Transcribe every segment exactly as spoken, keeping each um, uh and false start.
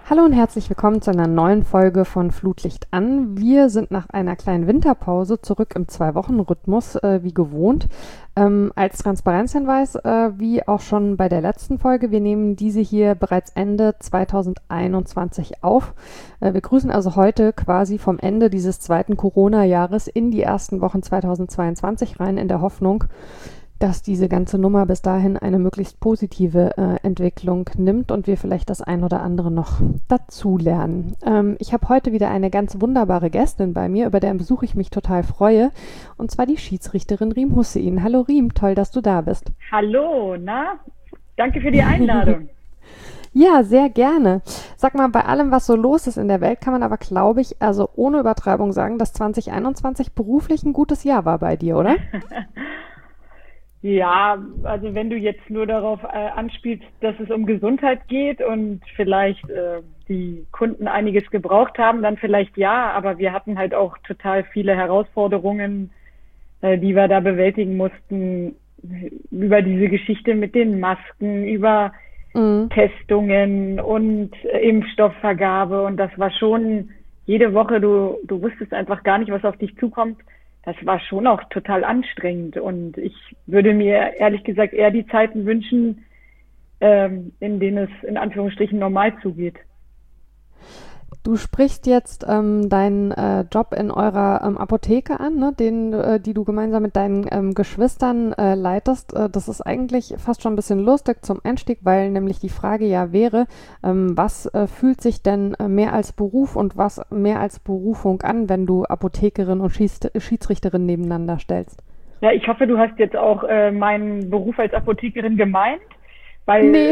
Hallo und herzlich willkommen zu einer neuen Folge von Flutlicht an. Wir sind nach einer kleinen Winterpause zurück im Zwei-Wochen-Rhythmus, äh, wie gewohnt. Ähm, als Transparenzhinweis, äh, wie auch schon bei der letzten Folge, wir nehmen diese hier bereits Ende zweitausendeinundzwanzig auf. Äh, wir grüßen also heute quasi vom Ende dieses zweiten Corona-Jahres in die ersten Wochen zweitausendzweiundzwanzig rein, in der Hoffnung, dass diese ganze Nummer bis dahin eine möglichst positive äh, Entwicklung nimmt und wir vielleicht das ein oder andere noch dazu lernen. Ähm, ich habe heute wieder eine ganz wunderbare Gästin bei mir, über deren Besuch ich mich total freue, und zwar die Schiedsrichterin Riem Hussein. Hallo Riem, toll, dass du da bist. Hallo, na? Danke für die Einladung. Ja, sehr gerne. Sag mal, bei allem, was so los ist in der Welt, kann man aber, glaube ich, also ohne Übertreibung sagen, dass zwanzig einundzwanzig beruflich ein gutes Jahr war bei dir, oder? Ja, also wenn du jetzt nur darauf äh, anspielst, dass es um Gesundheit geht und vielleicht äh, die Kunden einiges gebraucht haben, dann vielleicht ja, aber wir hatten halt auch total viele Herausforderungen, äh, die wir da bewältigen mussten, über diese Geschichte mit den Masken, über Mhm. Testungen und äh, Impfstoffvergabe, und das war schon jede Woche, du, du wusstest einfach gar nicht, was auf dich zukommt. Das war schon auch total anstrengend, und ich würde mir ehrlich gesagt eher die Zeiten wünschen, ähm, in denen es in Anführungsstrichen normal zugeht. Du sprichst jetzt ähm, deinen äh, Job in eurer ähm, Apotheke an, ne? Den, äh, die du gemeinsam mit deinen ähm, Geschwistern äh, leitest. Äh, das ist eigentlich fast schon ein bisschen lustig zum Einstieg, weil nämlich die Frage ja wäre, ähm, was äh, fühlt sich denn äh, mehr als Beruf und was mehr als Berufung an, wenn du Apothekerin und Schieds Schiedsrichterin nebeneinander stellst? Ja, ich hoffe, du hast jetzt auch äh, meinen Beruf als Apothekerin gemeint, weil, Nee.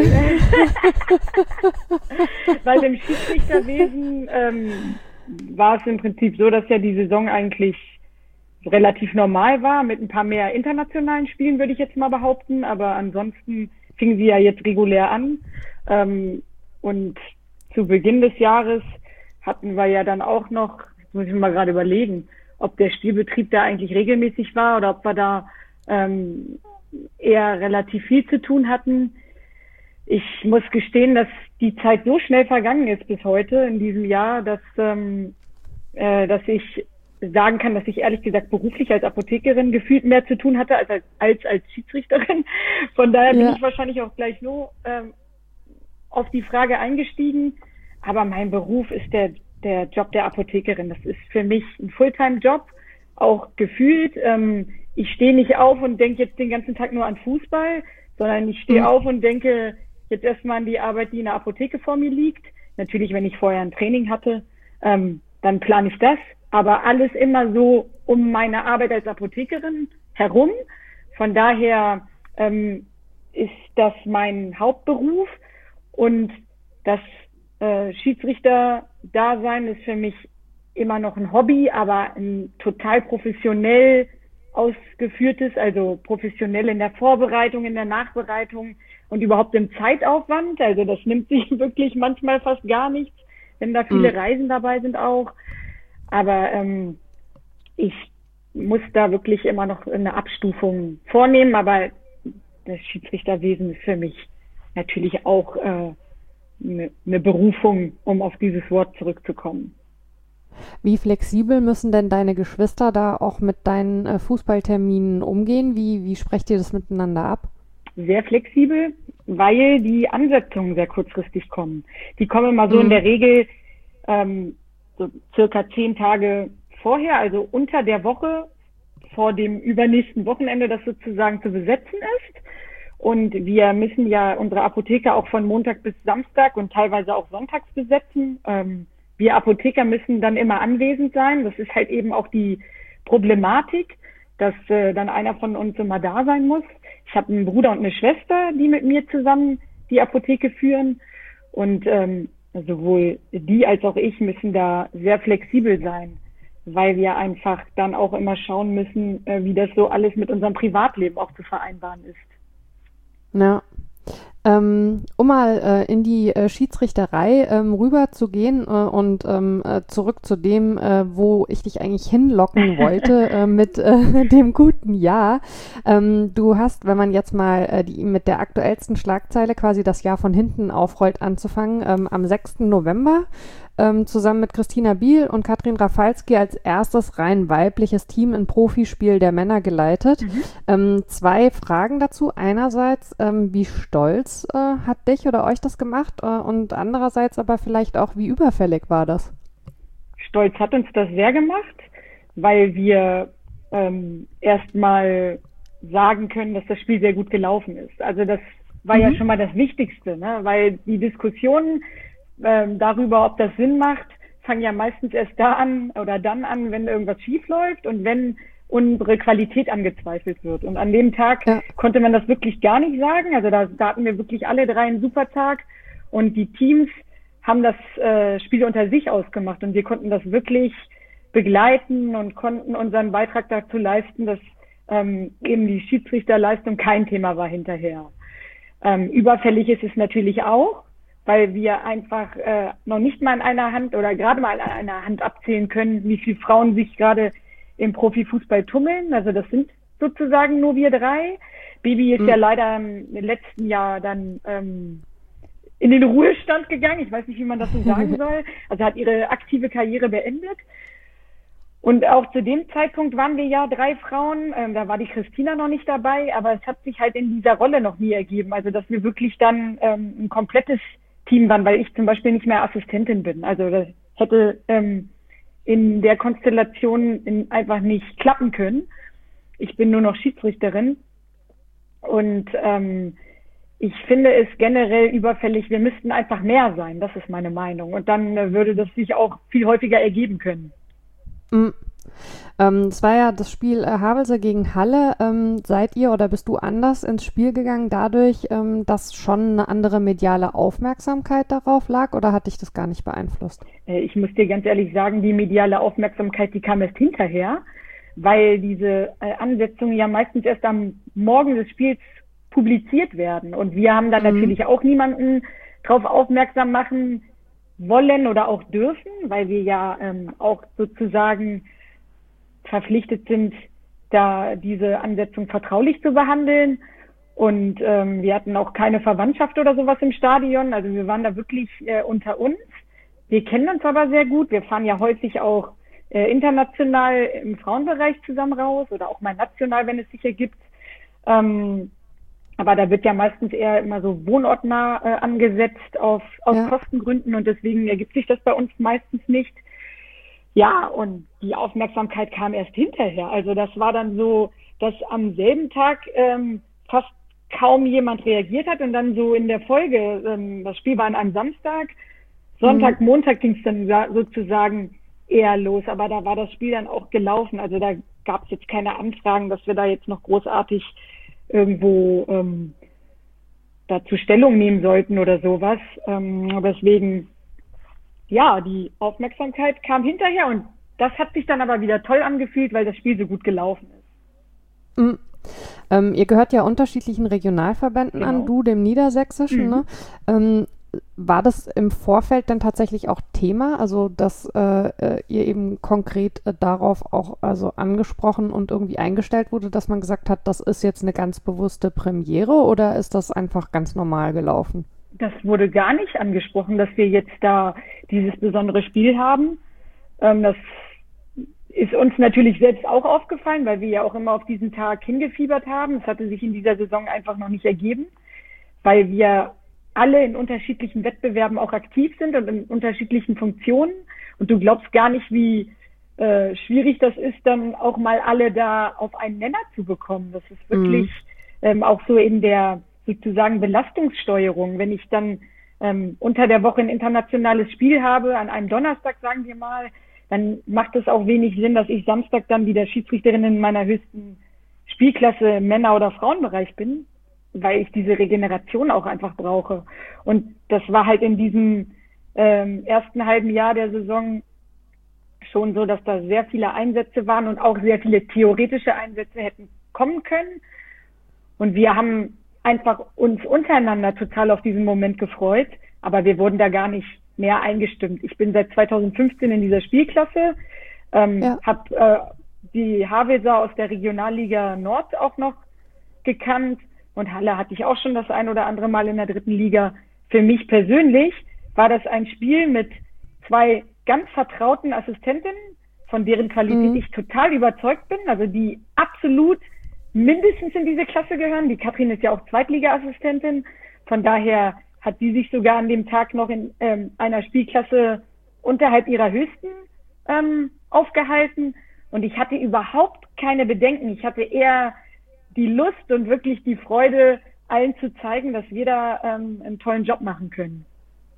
weil im Schiedsrichterwesen ähm, war es im Prinzip so, dass ja die Saison eigentlich relativ normal war, mit ein paar mehr internationalen Spielen, würde ich jetzt mal behaupten, aber ansonsten fing sie ja jetzt regulär an. Ähm, und zu Beginn des Jahres hatten wir ja dann auch noch, muss ich mir mal gerade überlegen, ob der Spielbetrieb da eigentlich regelmäßig war oder ob wir da ähm, eher relativ viel zu tun hatten. Ich muss gestehen, dass die Zeit so schnell vergangen ist bis heute in diesem Jahr, dass, ähm, äh, dass ich sagen kann, dass ich ehrlich gesagt beruflich als Apothekerin gefühlt mehr zu tun hatte als als, als, als Schiedsrichterin. Von daher bin Ja. ich wahrscheinlich auch gleich so ähm, auf die Frage eingestiegen. Aber mein Beruf ist der, der Job der Apothekerin. Das ist für mich ein Fulltime-Job, auch gefühlt. Ähm, ich stehe nicht auf und denke jetzt den ganzen Tag nur an Fußball, sondern ich stehe Mhm. auf und denke jetzt erstmal an die Arbeit, die in der Apotheke vor mir liegt. Natürlich, wenn ich vorher ein Training hatte, ähm, dann plane ich das. Aber alles immer so um meine Arbeit als Apothekerin herum. Von daher ähm, ist das mein Hauptberuf, und das äh, Schiedsrichter-Dasein ist für mich immer noch ein Hobby, aber ein total professionell ausgeführtes, also professionell in der Vorbereitung, in der Nachbereitung und überhaupt im Zeitaufwand. Also das nimmt sich wirklich manchmal fast gar nichts, wenn da viele Mhm. Reisen dabei sind auch. Aber ähm, ich muss da wirklich immer noch eine Abstufung vornehmen, aber das Schiedsrichterwesen ist für mich natürlich auch äh, eine, eine Berufung, um auf dieses Wort zurückzukommen. Wie flexibel müssen denn deine Geschwister da auch mit deinen äh, Fußballterminen umgehen? Wie, wie sprecht ihr das miteinander ab? Sehr flexibel, weil die Ansetzungen sehr kurzfristig kommen. Die kommen immer so in Mhm. der Regel ähm, so circa zehn Tage vorher, also unter der Woche vor dem übernächsten Wochenende, das sozusagen zu besetzen ist. Und wir müssen ja unsere Apotheker auch von Montag bis Samstag und teilweise auch sonntags besetzen. Ähm, wir Apotheker müssen dann immer anwesend sein. Das ist halt eben auch die Problematik, dass äh, dann einer von uns immer da sein muss. Ich habe einen Bruder und eine Schwester, die mit mir zusammen die Apotheke führen. Und ähm, sowohl die als auch ich müssen da sehr flexibel sein, weil wir einfach dann auch immer schauen müssen, äh, wie das so alles mit unserem Privatleben auch zu vereinbaren ist. Ja. Ähm, um mal äh, in die äh, Schiedsrichterei ähm, rüber zu gehen äh, und ähm, äh, zurück zu dem, äh, wo ich dich eigentlich hinlocken wollte, äh, mit äh, dem guten Jahr. Ähm, du hast, wenn man jetzt mal äh, die, mit der aktuellsten Schlagzeile quasi das Jahr von hinten aufrollt, anzufangen, ähm, am sechsten November ähm, zusammen mit Christina Biel und Katrin Rafalski als erstes rein weibliches Team in Profispiel der Männer geleitet. Mhm. Ähm, zwei Fragen dazu. Einerseits, ähm, wie stolz äh, hat dich oder euch das gemacht? Äh, und andererseits aber vielleicht auch, wie überfällig war das? Stolz hat uns das sehr gemacht, weil wir ähm, erstmal sagen können, dass das Spiel sehr gut gelaufen ist. Also das war mhm. ja schon mal das Wichtigste, ne? Weil die Diskussionen ähm, darüber, ob das Sinn macht, fangen ja meistens erst da an oder dann an, wenn irgendwas schief läuft und wenn unsere Qualität angezweifelt wird. Und an dem Tag ja. konnte man das wirklich gar nicht sagen. Also da, da hatten wir wirklich alle drei einen super Tag und die Teams haben das äh, Spiel unter sich ausgemacht und wir konnten das wirklich begleiten und konnten unseren Beitrag dazu leisten, dass ähm, eben die Schiedsrichterleistung kein Thema war hinterher. Ähm, überfällig ist es natürlich auch, weil wir einfach äh, noch nicht mal in einer Hand oder gerade mal in einer Hand abzählen können, wie viele Frauen sich gerade im Profifußball tummeln. Also das sind sozusagen nur wir drei. Bibi ist mhm. ja leider im letzten Jahr dann ähm, in den Ruhestand gegangen. Ich weiß nicht, wie man das so sagen soll. Also hat ihre aktive Karriere beendet. Und auch zu dem Zeitpunkt waren wir ja drei Frauen. Ähm, da war die Christina noch nicht dabei, aber es hat sich halt in dieser Rolle noch nie ergeben. Also dass wir wirklich dann ähm, ein komplettes Team waren, weil ich zum Beispiel nicht mehr Assistentin bin. Also das hätte ähm, in der Konstellation in, einfach nicht klappen können. Ich bin nur noch Schiedsrichterin und ähm, ich finde es generell überfällig, wir müssten einfach mehr sein, das ist meine Meinung. Und dann äh, würde das sich auch viel häufiger ergeben können. Mhm. Ähm, es war ja das Spiel äh, Havelse gegen Halle. Ähm, seid ihr oder bist du anders ins Spiel gegangen dadurch, ähm, dass schon eine andere mediale Aufmerksamkeit darauf lag oder hat dich das gar nicht beeinflusst? Äh, ich muss dir ganz ehrlich sagen, die mediale Aufmerksamkeit, die kam erst hinterher, weil diese äh, Ansetzungen ja meistens erst am Morgen des Spiels publiziert werden. Und wir haben dann mhm. natürlich auch niemanden darauf aufmerksam machen wollen oder auch dürfen, weil wir ja ähm, auch sozusagen verpflichtet sind, da diese Ansetzung vertraulich zu behandeln. Und ähm, wir hatten auch keine Verwandtschaft oder sowas im Stadion. Also wir waren da wirklich äh, unter uns. Wir kennen uns aber sehr gut. Wir fahren ja häufig auch äh, international im Frauenbereich zusammen raus oder auch mal national, wenn es sich ergibt. Ähm, aber da wird ja meistens eher immer so wohnortnah äh, angesetzt auf, aus ja. Kostengründen und deswegen ergibt sich das bei uns meistens nicht. Ja, und die Aufmerksamkeit kam erst hinterher. Also das war dann so, dass am selben Tag ähm, fast kaum jemand reagiert hat und dann so in der Folge, ähm, das Spiel war an einem Samstag, Sonntag, mhm. Montag ging es dann sozusagen eher los, aber da war das Spiel dann auch gelaufen. Also da gab es jetzt keine Anfragen, dass wir da jetzt noch großartig irgendwo ähm, dazu Stellung nehmen sollten oder sowas. Ähm, deswegen, ja, die Aufmerksamkeit kam hinterher und das hat sich dann aber wieder toll angefühlt, weil das Spiel so gut gelaufen ist. Mhm. Ähm, ihr gehört ja unterschiedlichen Regionalverbänden genau. an, du dem Niedersächsischen. Mhm. Ne? Ähm, war das im Vorfeld dann tatsächlich auch Thema, also dass äh, ihr eben konkret äh, darauf auch also angesprochen und irgendwie eingestellt wurde, dass man gesagt hat, das ist jetzt eine ganz bewusste Premiere oder ist das einfach ganz normal gelaufen? Das wurde gar nicht angesprochen, dass wir jetzt da dieses besondere Spiel haben. Ähm, das ist uns natürlich selbst auch aufgefallen, weil wir ja auch immer auf diesen Tag hingefiebert haben. Es hatte sich in dieser Saison einfach noch nicht ergeben, weil wir alle in unterschiedlichen Wettbewerben auch aktiv sind und in unterschiedlichen Funktionen. Und du glaubst gar nicht, wie äh, schwierig das ist, dann auch mal alle da auf einen Nenner zu bekommen. Das ist wirklich mhm. ähm, auch so in der sozusagen Belastungssteuerung. Wenn ich dann ähm, unter der Woche ein internationales Spiel habe, an einem Donnerstag, sagen wir mal, dann macht es auch wenig Sinn, dass ich Samstag dann wieder Schiedsrichterin in meiner höchsten Spielklasse im Männer- oder Frauenbereich bin, weil ich diese Regeneration auch einfach brauche. Und das war halt in diesem ähm, ersten halben Jahr der Saison schon so, dass da sehr viele Einsätze waren und auch sehr viele theoretische Einsätze hätten kommen können. Und wir haben einfach uns untereinander total auf diesen Moment gefreut, aber wir wurden da gar nicht mehr eingestimmt. Ich bin seit zweitausendfünfzehn in dieser Spielklasse, ähm, ja. habe äh, die Havelse aus der Regionalliga Nord auch noch gekannt und Halle hatte ich auch schon das ein oder andere Mal in der dritten Liga. Für mich persönlich war das ein Spiel mit zwei ganz vertrauten Assistentinnen, von deren Qualität mhm. ich total überzeugt bin, also die absolut mindestens in diese Klasse gehören. Die Katrin ist ja auch Zweitliga-Assistentin, von daher hat sie sich sogar an dem Tag noch in ähm, einer Spielklasse unterhalb ihrer höchsten ähm, aufgehalten und ich hatte überhaupt keine Bedenken. Ich hatte eher die Lust und wirklich die Freude, allen zu zeigen, dass wir da ähm, einen tollen Job machen können.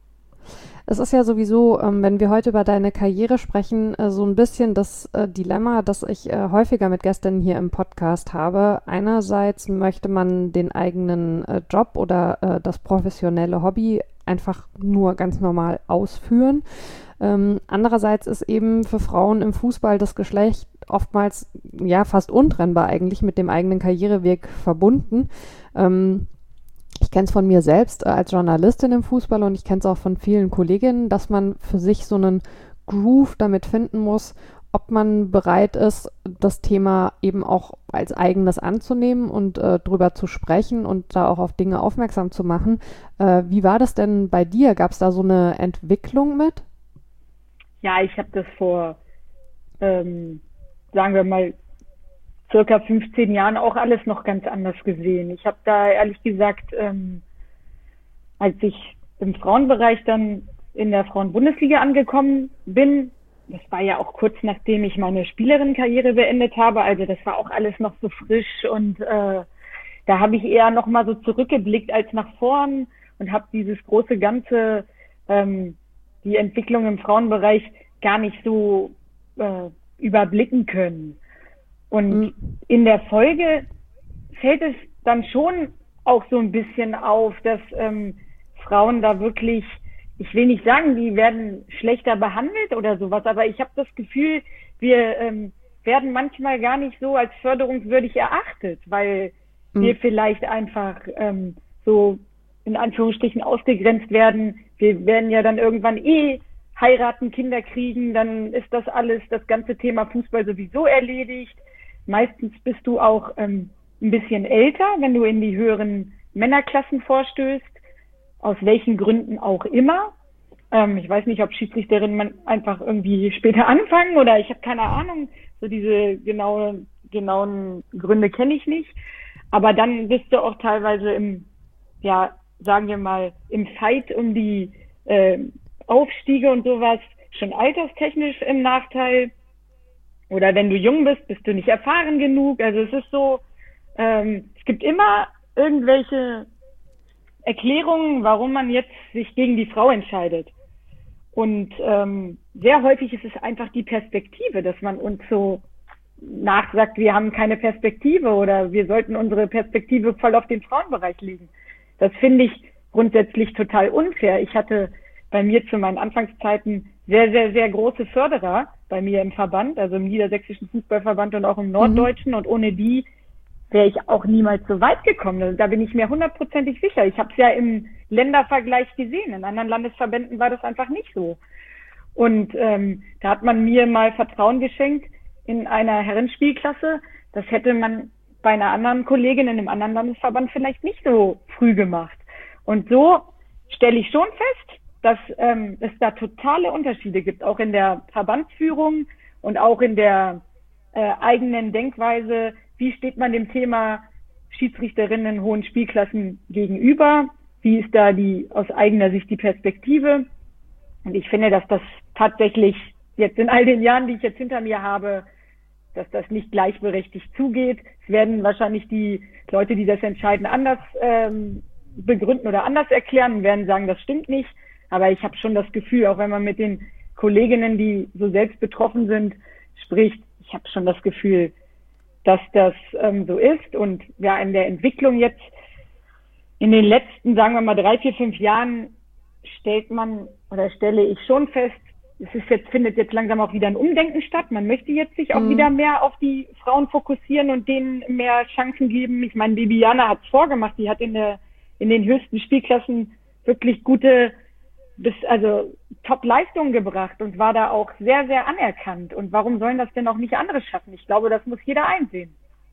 Es ist ja sowieso, ähm, wenn wir heute über deine Karriere sprechen, äh, so ein bisschen das äh, Dilemma, das ich äh, häufiger mit Gästen hier im Podcast habe. Einerseits möchte man den eigenen äh, Job oder äh, das professionelle Hobby einfach nur ganz normal ausführen. Ähm, andererseits ist eben für Frauen im Fußball das Geschlecht oftmals ja fast untrennbar eigentlich mit dem eigenen Karriereweg verbunden. Ähm, Ich kenne es von mir selbst äh, als Journalistin im Fußball und ich kenne es auch von vielen Kolleginnen, dass man für sich so einen Groove damit finden muss, ob man bereit ist, das Thema eben auch als eigenes anzunehmen und äh, drüber zu sprechen und da auch auf Dinge aufmerksam zu machen. Äh, wie war das denn bei dir? Gab es da so eine Entwicklung mit? Ja, ich habe das vor, ähm, sagen wir mal, circa fünfzehn Jahren auch alles noch ganz anders gesehen. Ich habe da ehrlich gesagt, ähm, als ich im Frauenbereich dann in der Frauenbundesliga angekommen bin, das war ja auch kurz nachdem ich meine Spielerinnenkarriere beendet habe, also das war auch alles noch so frisch und äh, da habe ich eher noch mal so zurückgeblickt als nach vorn und habe dieses große Ganze, ähm, die Entwicklung im Frauenbereich gar nicht so äh, überblicken können. Und mhm. in der Folge fällt es dann schon auch so ein bisschen auf, dass ähm, Frauen da wirklich, ich will nicht sagen, die werden schlechter behandelt oder sowas, aber ich habe das Gefühl, wir ähm, werden manchmal gar nicht so als förderungswürdig erachtet, weil mhm. wir vielleicht einfach ähm, so in Anführungsstrichen ausgegrenzt werden. Wir werden ja dann irgendwann eh heiraten, Kinder kriegen, dann ist das alles, das ganze Thema Fußball sowieso erledigt. Meistens bist du auch ähm, ein bisschen älter, wenn du in die höheren Männerklassen vorstößt, aus welchen Gründen auch immer. Ähm, ich weiß nicht, ob Schiedsrichterinnen einfach irgendwie später anfangen oder ich habe keine Ahnung. So diese genauen, genauen Gründe kenne ich nicht. Aber dann bist du auch teilweise im, ja, sagen wir mal, im Fight um die äh, Aufstiege und sowas schon alterstechnisch im Nachteil. Oder wenn du jung bist, bist du nicht erfahren genug. Also es ist so, ähm, es gibt immer irgendwelche Erklärungen, warum man jetzt sich gegen die Frau entscheidet. Und ähm, sehr häufig ist es einfach die Perspektive, dass man uns so nachsagt, wir haben keine Perspektive oder wir sollten unsere Perspektive voll auf den Frauenbereich legen. Das finde ich grundsätzlich total unfair. Ich hatte bei mir zu meinen Anfangszeiten sehr, sehr, sehr große Förderer bei mir im Verband, also im Niedersächsischen Fußballverband und auch im Norddeutschen. Mhm. Und ohne die wäre ich auch niemals so weit gekommen. Also da bin ich mir hundertprozentig sicher. Ich habe es ja im Ländervergleich gesehen. In anderen Landesverbänden war das einfach nicht so. Und ähm, da hat man mir mal Vertrauen geschenkt in einer Herrenspielklasse. Das hätte man bei einer anderen Kollegin in einem anderen Landesverband vielleicht nicht so früh gemacht. Und so stelle ich schon fest, dass ähm, es da totale Unterschiede gibt, auch in der Verbandsführung und auch in der äh, eigenen Denkweise. Wie steht man dem Thema Schiedsrichterinnen in hohen Spielklassen gegenüber? Wie ist da die aus eigener Sicht die Perspektive? Und ich finde, dass das tatsächlich jetzt in all den Jahren, die ich jetzt hinter mir habe, dass das nicht gleichberechtigt zugeht. Es werden wahrscheinlich die Leute, die das entscheiden, anders ähm, begründen oder anders erklären und werden sagen, das stimmt nicht. Aber ich habe schon das Gefühl, auch wenn man mit den Kolleginnen, die so selbst betroffen sind, spricht, ich habe schon das Gefühl, dass das ähm, so ist. Und ja, in der Entwicklung jetzt, in den letzten, sagen wir mal, drei, vier, fünf Jahren stellt man oder stelle ich schon fest, es ist jetzt, findet jetzt langsam auch wieder ein Umdenken statt. Man möchte jetzt sich auch mhm. wieder mehr auf die Frauen fokussieren und denen mehr Chancen geben. Ich meine, Bibiana hat es vorgemacht. Die hat in der, in den höchsten Spielklassen wirklich gute, bis, also Top-Leistungen gebracht und war da auch sehr, sehr anerkannt. Und warum sollen das denn auch nicht andere schaffen? Ich glaube, das muss jeder einsehen.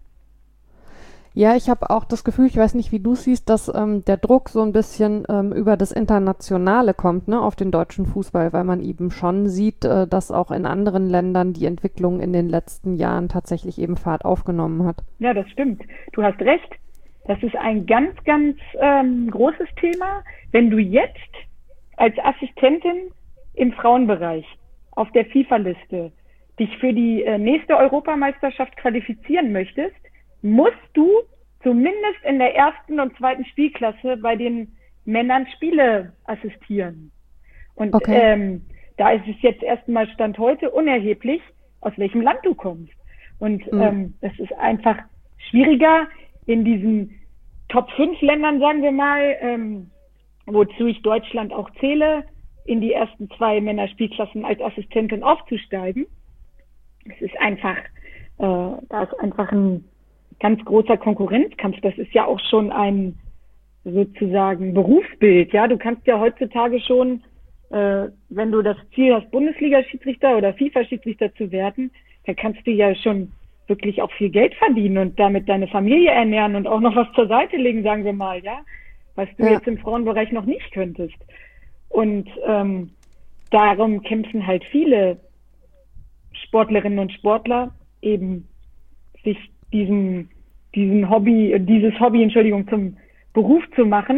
Ja, ich habe auch das Gefühl, ich weiß nicht, wie du siehst, dass ähm, der Druck so ein bisschen ähm, über das Internationale kommt, ne, auf den deutschen Fußball, weil man eben schon sieht, äh, dass auch in anderen Ländern die Entwicklung in den letzten Jahren tatsächlich eben Fahrt aufgenommen hat. Ja, das stimmt. Du hast recht. Das ist ein ganz, ganz ähm, großes Thema. Wenn du jetzt als Assistentin im Frauenbereich auf der FIFA-Liste dich für die äh, nächste Europameisterschaft qualifizieren möchtest, musst du zumindest in der ersten und zweiten Spielklasse bei den Männern Spiele assistieren. Und okay. ähm, da ist es jetzt erstmal Stand heute unerheblich, aus welchem Land du kommst. Und mhm. ähm, es ist einfach schwieriger, in diesen Top fünf Ländern, sagen wir mal, ähm, wozu ich Deutschland auch zähle, in die ersten zwei Männerspielklassen als Assistentin aufzusteigen. Es ist einfach, äh, da ist einfach ein ganz großer Konkurrenzkampf. Das ist ja auch schon ein sozusagen Berufsbild. Ja, du kannst ja heutzutage schon, äh, wenn du das Ziel hast, Bundesliga-Schiedsrichter oder FIFA-Schiedsrichter zu werden, dann kannst du ja schon wirklich auch viel Geld verdienen und damit deine Familie ernähren und auch noch was zur Seite legen, sagen wir mal, ja, was du ja. jetzt im Frauenbereich noch nicht könntest. Und ähm, darum kämpfen halt viele Sportlerinnen und Sportler eben sich diesen, diesen Hobby, dieses Hobby, Entschuldigung, zum Beruf zu machen.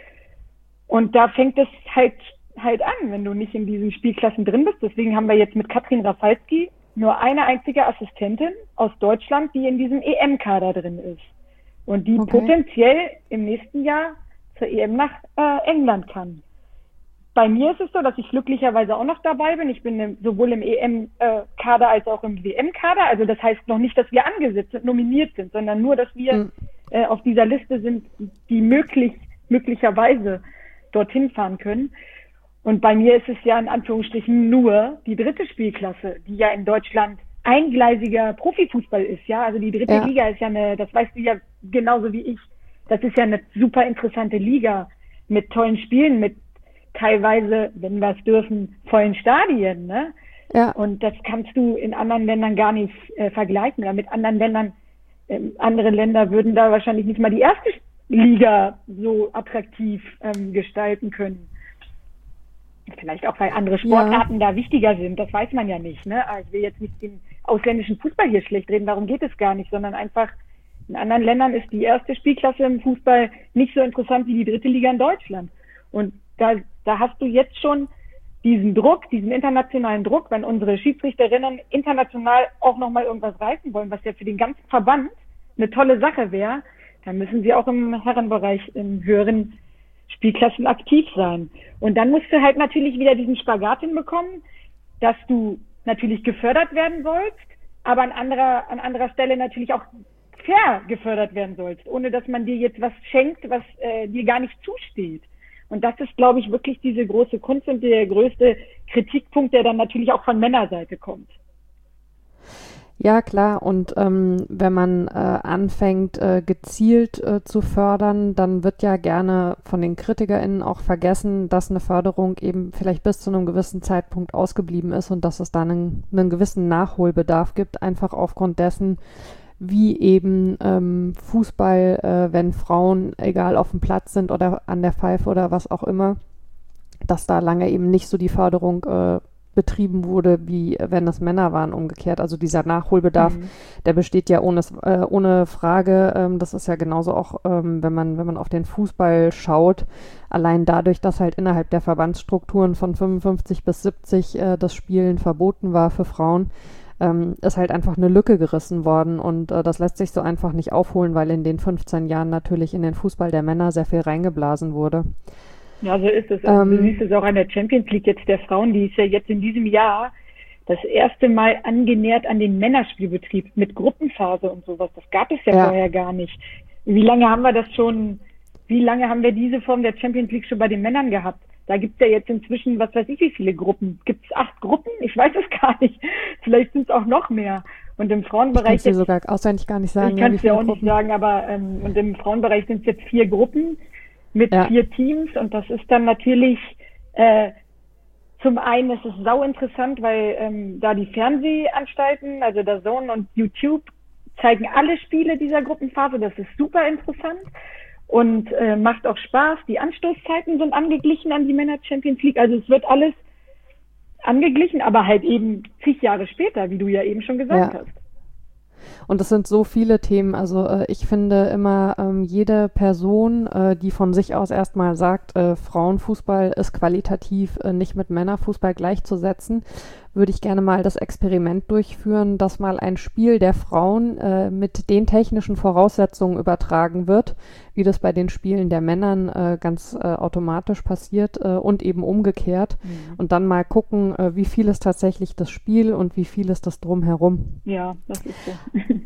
Und da fängt es halt, halt an, wenn du nicht in diesen Spielklassen drin bist. Deswegen haben wir jetzt mit Katrin Rafalski nur eine einzige Assistentin aus Deutschland, die in diesem E M-Kader drin ist. Und die okay. potenziell im nächsten Jahr zur E M nach äh, England kann. Bei mir ist es so, dass ich glücklicherweise auch noch dabei bin. Ich bin im, sowohl im E M-Kader als auch im W M-Kader. Also das heißt noch nicht, dass wir angesetzt sind, nominiert sind, sondern nur, dass wir mhm. äh, auf dieser Liste sind, die möglich, möglicherweise dorthin fahren können. Und bei mir ist es ja in Anführungsstrichen nur die dritte Spielklasse, die ja in Deutschland eingleisiger Profifußball ist. Ja, also die dritte ja. Liga ist ja eine, das weißt du ja genauso wie ich, das ist ja eine super interessante Liga mit tollen Spielen, mit teilweise, wenn wir es dürfen, vollen Stadien, ne? Ja. Und das kannst du in anderen Ländern gar nicht äh, vergleichen. Oder mit anderen Ländern, äh, andere Länder würden da wahrscheinlich nicht mal die erste Liga so attraktiv ähm, gestalten können. Vielleicht auch, weil andere Sportarten ja. da wichtiger sind, das weiß man ja nicht, ne? Ich will jetzt nicht den ausländischen Fußball hier schlecht reden, darum geht es gar nicht, sondern einfach, in anderen Ländern ist die erste Spielklasse im Fußball nicht so interessant wie die dritte Liga in Deutschland. Und da, da hast du jetzt schon diesen Druck, diesen internationalen Druck, wenn unsere Schiedsrichterinnen international auch nochmal irgendwas reißen wollen, was ja für den ganzen Verband eine tolle Sache wäre, dann müssen sie auch im Herrenbereich, in höheren Spielklassen aktiv sein. Und dann musst du halt natürlich wieder diesen Spagat hinbekommen, dass du natürlich gefördert werden sollst, aber an anderer, an anderer Stelle natürlich auch fair gefördert werden sollst, ohne dass man dir jetzt was schenkt, was äh, dir gar nicht zusteht. Und das ist, glaube ich, wirklich diese große Kunst und der größte Kritikpunkt, der dann natürlich auch von Männerseite kommt. Ja, klar. Und ähm, wenn man äh, anfängt, äh, gezielt äh, zu fördern, dann wird ja gerne von den KritikerInnen auch vergessen, dass eine Förderung eben vielleicht bis zu einem gewissen Zeitpunkt ausgeblieben ist und dass es da einen, einen gewissen Nachholbedarf gibt, einfach aufgrund dessen, wie eben ähm, Fußball, äh, wenn Frauen, egal auf dem Platz sind oder an der Pfeife oder was auch immer, dass da lange eben nicht so die Förderung äh, betrieben wurde, wie wenn es Männer waren, umgekehrt. Also dieser Nachholbedarf, mhm. der besteht ja ohne, äh, ohne Frage. Ähm, das ist ja genauso auch, ähm, wenn man, wenn man auf den Fußball schaut, allein dadurch, dass halt innerhalb der Verbandsstrukturen von fünfundfünfzig bis siebzig äh, das Spielen verboten war für Frauen, ähm, ist halt einfach eine Lücke gerissen worden und äh, das lässt sich so einfach nicht aufholen, weil in den fünfzehn Jahren natürlich in den Fußball der Männer sehr viel reingeblasen wurde. Ja, so ist es. Ähm, du siehst es auch an der Champions League jetzt der Frauen, die ist ja jetzt in diesem Jahr das erste Mal angenähert an den Männerspielbetrieb mit Gruppenphase und sowas. Das gab es ja, ja vorher gar nicht. Wie lange haben wir das schon, wie lange haben wir diese Form der Champions League schon bei den Männern gehabt? Da gibt's ja jetzt inzwischen, was weiß ich, wie viele Gruppen. Gibt's acht Gruppen? Ich weiß es gar nicht. Vielleicht sind es auch noch mehr. Und im Frauenbereich... Ich kann es dir sogar auswendig gar nicht sagen. Ich kann es ja, dir auch Gruppen. nicht sagen, aber ähm, und im Frauenbereich sind es jetzt vier Gruppen mit ja. vier Teams. Und das ist dann natürlich... Äh, zum einen ist es sau interessant, weil ähm, da die Fernsehanstalten, also der DAZN und YouTube, zeigen alle Spiele dieser Gruppenphase. Das ist super interessant und äh, macht auch Spaß. Die Anstoßzeiten sind angeglichen an die Männer Champions League. Also es wird alles angeglichen, aber halt eben zig Jahre später, wie du ja eben schon gesagt ja. hast. Und es sind so viele Themen. Also äh, ich finde immer, ähm, jede Person, äh, die von sich aus erstmal sagt, äh, Frauenfußball ist qualitativ äh, nicht mit Männerfußball gleichzusetzen, würde ich gerne mal das Experiment durchführen, dass mal ein Spiel der Frauen äh, mit den technischen Voraussetzungen übertragen wird, wie das bei den Spielen der Männern äh, ganz äh, automatisch passiert äh, und eben umgekehrt. Mhm. Und dann mal gucken, äh, wie viel ist tatsächlich das Spiel und wie viel ist das drumherum. Ja, das ist so.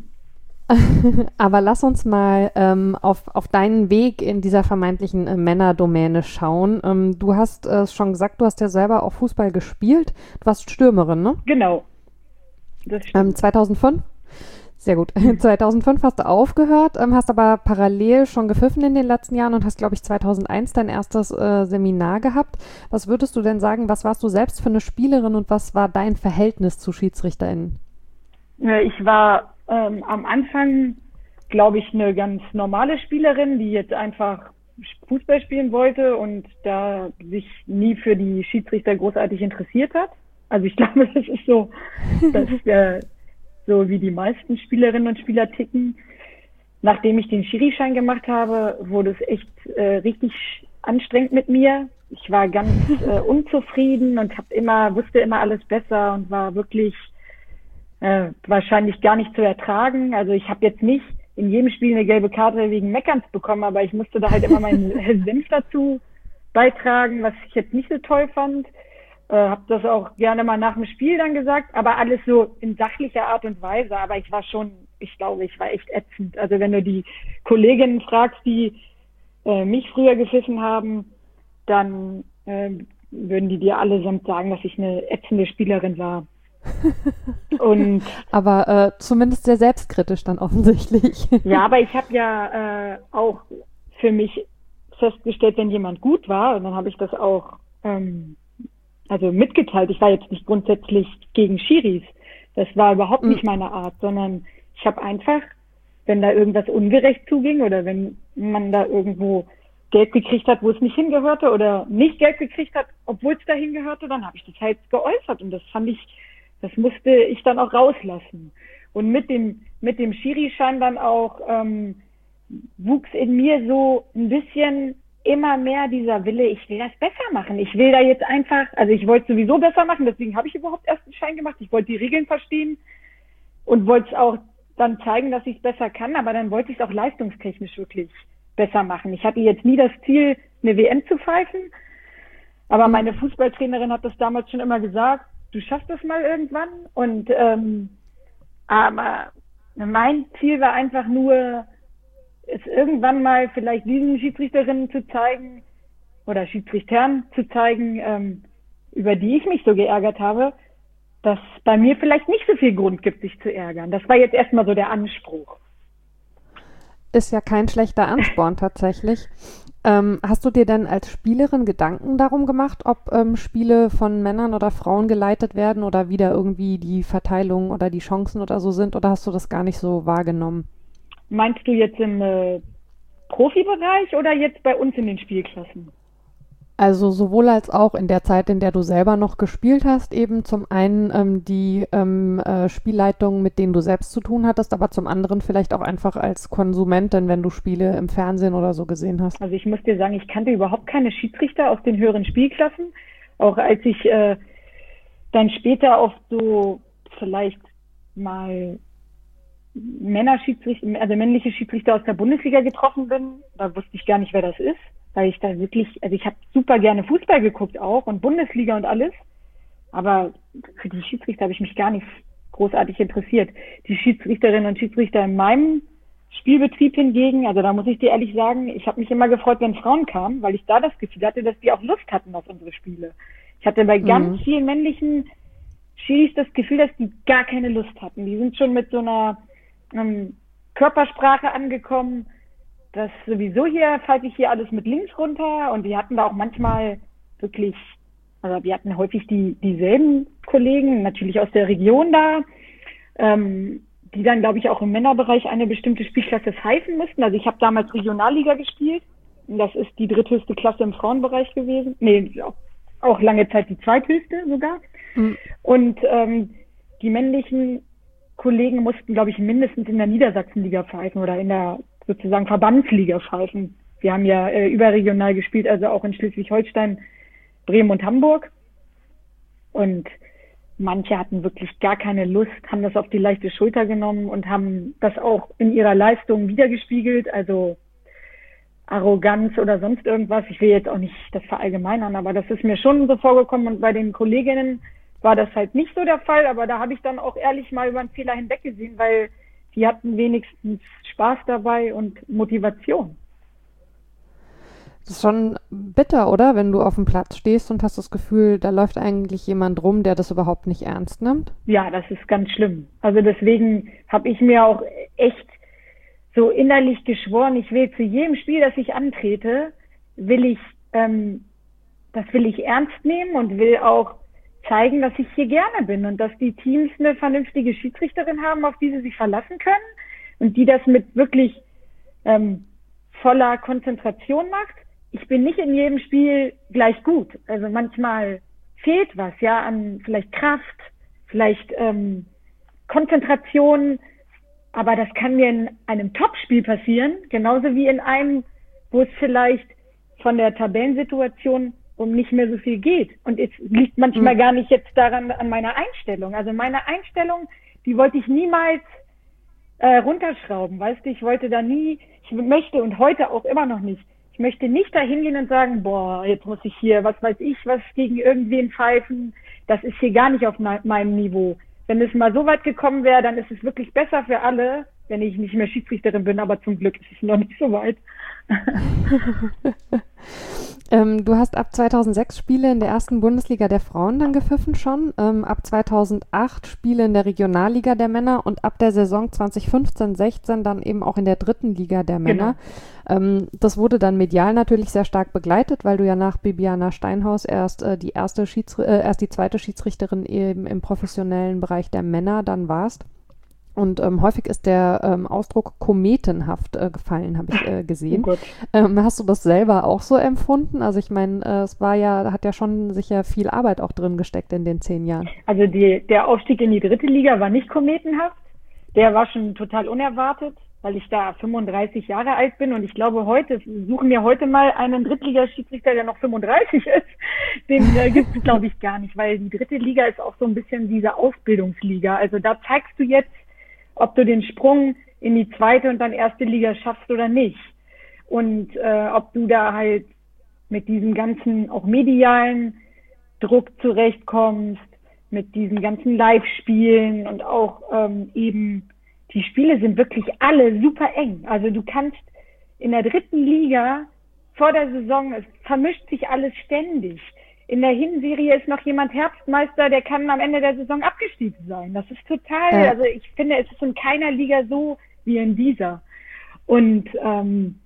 Aber lass uns mal ähm, auf, auf deinen Weg in dieser vermeintlichen äh, Männerdomäne schauen. Ähm, du hast es äh, schon gesagt, du hast ja selber auch Fußball gespielt. Du warst Stürmerin, ne? Genau. Das stimmt. Ähm, zweitausendfünf? Sehr gut. zweitausendfünf hast du aufgehört, ähm, hast aber parallel schon gepfiffen in den letzten Jahren und hast, glaube ich, zweitausendeins dein erstes äh, Seminar gehabt. Was würdest du denn sagen, was warst du selbst für eine Spielerin und was war dein Verhältnis zu SchiedsrichterInnen? Ich war ähm, am Anfang, glaube ich, eine ganz normale Spielerin, die jetzt einfach Fußball spielen wollte und da sich nie für die Schiedsrichter großartig interessiert hat. Also ich glaube, das ist so, dass äh, so wie die meisten Spielerinnen und Spieler ticken. Nachdem ich den Schiri-Schein gemacht habe, wurde es echt äh, richtig anstrengend mit mir. Ich war ganz äh, unzufrieden und hab immer, wusste immer alles besser und war wirklich äh, wahrscheinlich gar nicht zu ertragen. Also ich habe jetzt nicht in jedem Spiel eine gelbe Karte wegen Meckerns bekommen, aber ich musste da halt immer meinen Senf dazu beitragen, was ich jetzt nicht so toll fand. Äh, habe das auch gerne mal nach dem Spiel dann gesagt, aber alles so in sachlicher Art und Weise. Aber ich war schon, ich glaube, ich war echt ätzend. Also wenn du die Kolleginnen fragst, die äh, mich früher gepfiffen haben, dann äh, würden die dir allesamt sagen, dass ich eine ätzende Spielerin war. Und aber äh, zumindest sehr selbstkritisch dann offensichtlich. Ja, aber ich habe ja äh, auch für mich festgestellt, wenn jemand gut war, und dann habe ich das auch ähm, also mitgeteilt. Ich war jetzt nicht grundsätzlich gegen Schiris. Das war überhaupt nicht meine Art, sondern ich habe einfach, wenn da irgendwas ungerecht zuging oder wenn man da irgendwo Geld gekriegt hat, wo es nicht hingehörte oder nicht Geld gekriegt hat, obwohl es da hingehörte, dann habe ich das halt geäußert und das fand ich, das musste ich dann auch rauslassen. Und mit dem mit dem Schiri-Schein dann auch ähm, wuchs in mir so ein bisschen immer mehr dieser Wille, ich will das besser machen. Ich will da jetzt einfach, also ich wollte sowieso besser machen, deswegen habe ich überhaupt erst einen Schein gemacht. Ich wollte die Regeln verstehen und wollte es auch dann zeigen, dass ich es besser kann, aber dann wollte ich es auch leistungstechnisch wirklich besser machen. Ich hatte jetzt nie das Ziel, eine W M zu pfeifen, aber meine Fußballtrainerin hat das damals schon immer gesagt, du schaffst das mal irgendwann. Und ähm, aber mein Ziel war einfach nur, es irgendwann mal vielleicht diesen Schiedsrichterinnen zu zeigen oder Schiedsrichtern zu zeigen, ähm, über die ich mich so geärgert habe, dass bei mir vielleicht nicht so viel Grund gibt, sich zu ärgern. Das war jetzt erstmal so der Anspruch. Ist ja kein schlechter Ansporn tatsächlich. Ähm, hast du dir denn als Spielerin Gedanken darum gemacht, ob ähm, Spiele von Männern oder Frauen geleitet werden oder wie da irgendwie die Verteilung oder die Chancen oder so sind, oder hast du das gar nicht so wahrgenommen? Meinst du jetzt im äh, Profibereich oder jetzt bei uns in den Spielklassen? Also sowohl als auch in der Zeit, in der du selber noch gespielt hast, eben zum einen ähm, die ähm, äh, Spielleitungen, mit denen du selbst zu tun hattest, aber zum anderen vielleicht auch einfach als Konsumentin, wenn du Spiele im Fernsehen oder so gesehen hast. Also ich muss dir sagen, ich kannte überhaupt keine Schiedsrichter aus den höheren Spielklassen. Auch als ich äh, dann später auf so vielleicht mal Männerschiedsrichter, also männliche Schiedsrichter aus der Bundesliga getroffen bin, da wusste ich gar nicht, wer das ist, weil ich da wirklich, also ich habe super gerne Fußball geguckt auch und Bundesliga und alles, aber für die Schiedsrichter habe ich mich gar nicht großartig interessiert. Die Schiedsrichterinnen und Schiedsrichter in meinem Spielbetrieb hingegen, also da muss ich dir ehrlich sagen, ich habe mich immer gefreut, wenn Frauen kamen, weil ich da das Gefühl hatte, dass die auch Lust hatten auf unsere Spiele. Ich hatte bei ganz Mhm. vielen männlichen Schiris das Gefühl, dass die gar keine Lust hatten. Die sind schon mit so einer ähm, Körpersprache angekommen, dass sowieso hier, falte ich hier alles mit links runter, und die hatten da auch manchmal wirklich, also wir hatten häufig die dieselben Kollegen, natürlich aus der Region da, ähm, die dann, glaube ich, auch im Männerbereich eine bestimmte Spielklasse pfeifen mussten. Also ich habe damals Regionalliga gespielt, und das ist die dritthöchste Klasse im Frauenbereich gewesen. Nee, auch lange Zeit die zweithöchste sogar. Mhm. Und ähm, die männlichen Kollegen mussten, glaube ich, mindestens in der Niedersachsenliga pfeifen oder in der sozusagen Verbandsliga pfeifen. Wir haben ja äh, überregional gespielt, also auch in Schleswig-Holstein, Bremen und Hamburg. Und manche hatten wirklich gar keine Lust, haben das auf die leichte Schulter genommen und haben das auch in ihrer Leistung wiedergespiegelt. Also Arroganz oder sonst irgendwas. Ich will jetzt auch nicht das verallgemeinern, aber das ist mir schon so vorgekommen, und bei den Kolleginnen war das halt nicht so der Fall, aber da habe ich dann auch ehrlich mal über einen Fehler hinweggesehen, weil die hatten wenigstens Spaß dabei und Motivation. Das ist schon bitter, oder? Wenn du auf dem Platz stehst und hast das Gefühl, da läuft eigentlich jemand rum, der das überhaupt nicht ernst nimmt. Ja, das ist ganz schlimm. Also deswegen habe ich mir auch echt so innerlich geschworen, ich will zu jedem Spiel, das ich antrete, will ich, ähm, das will ich ernst nehmen und will auch zeigen, dass ich hier gerne bin und dass die Teams eine vernünftige Schiedsrichterin haben, auf die sie sich verlassen können und die das mit wirklich ähm, voller Konzentration macht. Ich bin nicht in jedem Spiel gleich gut. Also manchmal fehlt was, ja, an vielleicht Kraft, vielleicht ähm, Konzentration, aber das kann mir in einem Topspiel passieren, genauso wie in einem, wo es vielleicht von der Tabellensituation um nicht mehr so viel geht. Und es liegt manchmal mhm. gar nicht jetzt daran an meiner Einstellung. Also meine Einstellung, die wollte ich niemals äh, runterschrauben, weißt du, ich wollte da nie, ich möchte und heute auch immer noch nicht, ich möchte nicht da hingehen und sagen, boah, jetzt muss ich hier, was weiß ich, was gegen irgendwen pfeifen, das ist hier gar nicht auf me- meinem Niveau. Wenn es mal so weit gekommen wäre, dann ist es wirklich besser für alle, wenn ich nicht mehr Schiedsrichterin bin, aber zum Glück ist es noch nicht so weit. ähm, du hast ab zweitausendsechs Spiele in der ersten Bundesliga der Frauen dann gepfiffen schon, ähm, ab zweitausendacht Spiele in der Regionalliga der Männer und ab der Saison zweitausendfünfzehn sechzehn dann eben auch in der dritten Liga der Männer. Genau. Ähm, das wurde dann medial natürlich sehr stark begleitet, weil du ja nach Bibiana Steinhaus erst äh, die erste Schiedsr- äh, erst die zweite Schiedsrichterin eben im professionellen Bereich der Männer dann warst. Und ähm, häufig ist der ähm, Ausdruck kometenhaft äh, gefallen, habe ich äh, gesehen. Oh Gott. Ähm, hast du das selber auch so empfunden? Also ich meine, äh, es war ja, hat ja schon sicher viel Arbeit auch drin gesteckt in den zehn Jahren. Also die, der Aufstieg in die dritte Liga war nicht kometenhaft. Der war schon total unerwartet, weil ich da fünfunddreißig Jahre alt bin, und ich glaube, heute, suchen wir heute mal einen Drittligaschiedsrichter, der noch fünfunddreißig ist. Den äh, gibt es, glaube ich, gar nicht, weil die dritte Liga ist auch so ein bisschen diese Ausbildungsliga. Also da zeigst du jetzt, ob du den Sprung in die zweite und dann erste Liga schaffst oder nicht. Und äh, ob du da halt mit diesem ganzen auch medialen Druck zurechtkommst, mit diesen ganzen Live-Spielen, und auch ähm, eben, die Spiele sind wirklich alle super eng. Also du kannst in der dritten Liga vor der Saison, es vermischt sich alles ständig. In der Hinserie ist noch jemand Herbstmeister, der kann am Ende der Saison abgestiegen sein. Das ist total, ja. Also ich finde, es ist in keiner Liga so wie in dieser. Und ähm,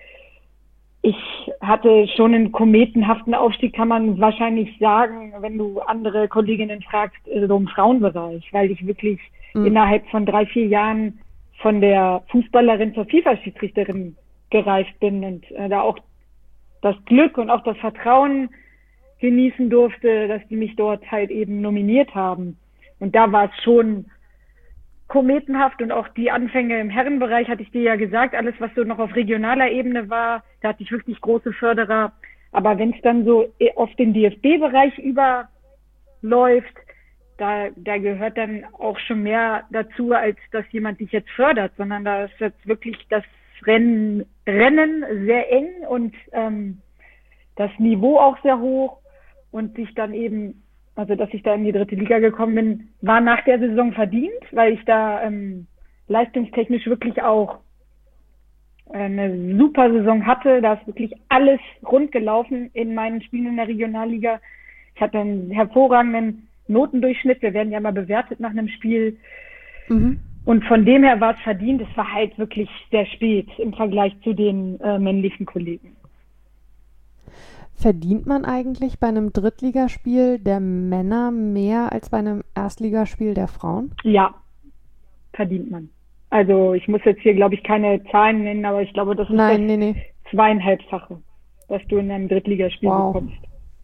ich hatte schon einen kometenhaften Aufstieg, kann man wahrscheinlich sagen, wenn du andere Kolleginnen fragst, so im Frauenbereich, weil ich wirklich mhm. innerhalb von drei, vier Jahren von der Fußballerin zur FIFA-Schiedsrichterin gereift bin und äh, da auch das Glück und auch das Vertrauen genießen durfte, dass die mich dort halt eben nominiert haben. Und da war es schon kometenhaft, und auch die Anfänge im Herrenbereich, hatte ich dir ja gesagt, alles, was so noch auf regionaler Ebene war, da hatte ich wirklich große Förderer. Aber wenn es dann so auf den D F B-Bereich überläuft, da, da gehört dann auch schon mehr dazu, als dass jemand dich jetzt fördert, sondern da ist jetzt wirklich das Rennen, Rennen sehr eng und ähm, das Niveau auch sehr hoch. Und sich dann eben, also dass ich da in die dritte Liga gekommen bin, war nach der Saison verdient, weil ich da ähm, leistungstechnisch wirklich auch eine super Saison hatte. Da ist wirklich alles rund gelaufen in meinen Spielen in der Regionalliga. Ich hatte einen hervorragenden Notendurchschnitt. Wir werden ja mal bewertet nach einem Spiel. Mhm. Und von dem her war es verdient. Es war halt wirklich sehr spät im Vergleich zu den äh, männlichen Kollegen. Verdient man eigentlich bei einem Drittligaspiel der Männer mehr als bei einem Erstligaspiel der Frauen? Ja, verdient man. Also ich muss jetzt hier, glaube ich, keine Zahlen nennen, aber ich glaube, das ist Nein, das nee, nee. zweieinhalbfache, was du in einem Drittligaspiel wow. bekommst.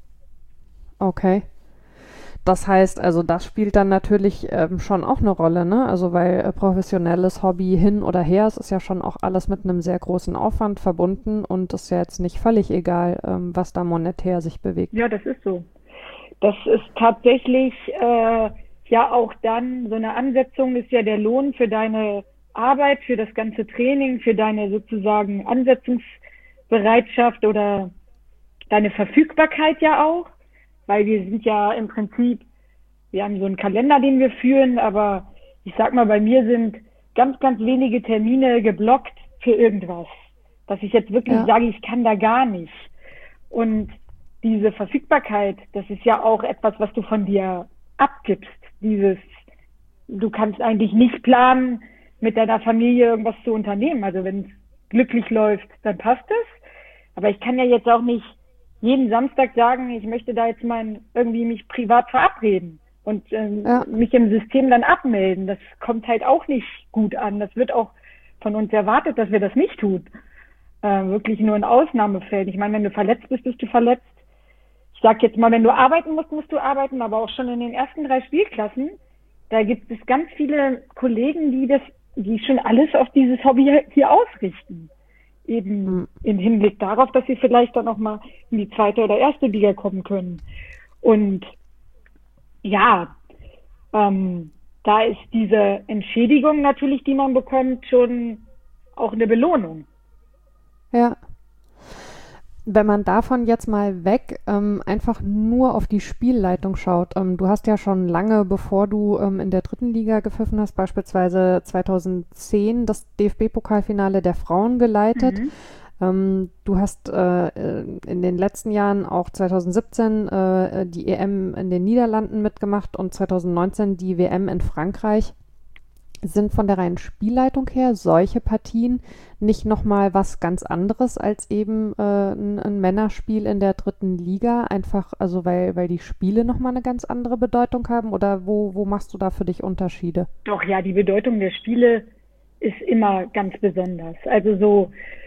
Okay. Das heißt, also das spielt dann natürlich ähm, schon auch eine Rolle, ne? Also weil äh, professionelles Hobby hin oder her, es ist ja schon auch alles mit einem sehr großen Aufwand verbunden und es ist ja jetzt nicht völlig egal, ähm, was da monetär sich bewegt. Ja, das ist so. Das ist tatsächlich äh, ja auch dann so eine Ansetzung, ist ja der Lohn für deine Arbeit, für das ganze Training, für deine sozusagen Ansetzungsbereitschaft oder deine Verfügbarkeit ja auch. Weil wir sind ja im Prinzip, wir haben so einen Kalender, den wir führen, aber ich sag mal, bei mir sind ganz, ganz wenige Termine geblockt für irgendwas. Dass ich jetzt wirklich ja. sage, ich kann da gar nicht. Und diese Verfügbarkeit, das ist ja auch etwas, was du von dir abgibst. Dieses, du kannst eigentlich nicht planen, mit deiner Familie irgendwas zu unternehmen. Also wenn es glücklich läuft, dann passt es. Aber ich kann ja jetzt auch nicht jeden Samstag sagen, ich möchte da jetzt mal irgendwie mich privat verabreden und ähm, ja. mich im System dann abmelden. Das kommt halt auch nicht gut an. Das wird auch von uns erwartet, dass wir das nicht tun. Äh, wirklich nur in Ausnahmefällen. Ich meine, wenn du verletzt bist, bist du verletzt. Ich sag jetzt mal, wenn du arbeiten musst, musst du arbeiten, aber auch schon in den ersten drei Spielklassen, da gibt es ganz viele Kollegen, die das, die schon alles auf dieses Hobby hier ausrichten. Eben mhm. im Hinblick darauf, dass sie vielleicht dann auch mal in die zweite oder erste Liga kommen können. Und ja, ähm, da ist diese Entschädigung natürlich, die man bekommt, schon auch eine Belohnung. Ja. Wenn man davon jetzt mal weg ähm, einfach nur auf die Spielleitung schaut, ähm, du hast ja schon lange, bevor du ähm, in der dritten Liga gepfiffen hast, beispielsweise zweitausendzehn das D F B-Pokalfinale der Frauen geleitet. Mhm. Ähm, du hast äh, in den letzten Jahren auch zweitausendsiebzehn äh, die E M in den Niederlanden mitgemacht und zweitausendneunzehn die W M in Frankreich. Sind von der reinen Spielleitung her solche Partien nicht nochmal was ganz anderes als eben äh, ein, ein Männerspiel in der dritten Liga? Einfach, also weil, weil die Spiele nochmal eine ganz andere Bedeutung haben? Oder wo, wo machst du da für dich Unterschiede? Doch, ja, die Bedeutung der Spiele ist immer ganz besonders. Also so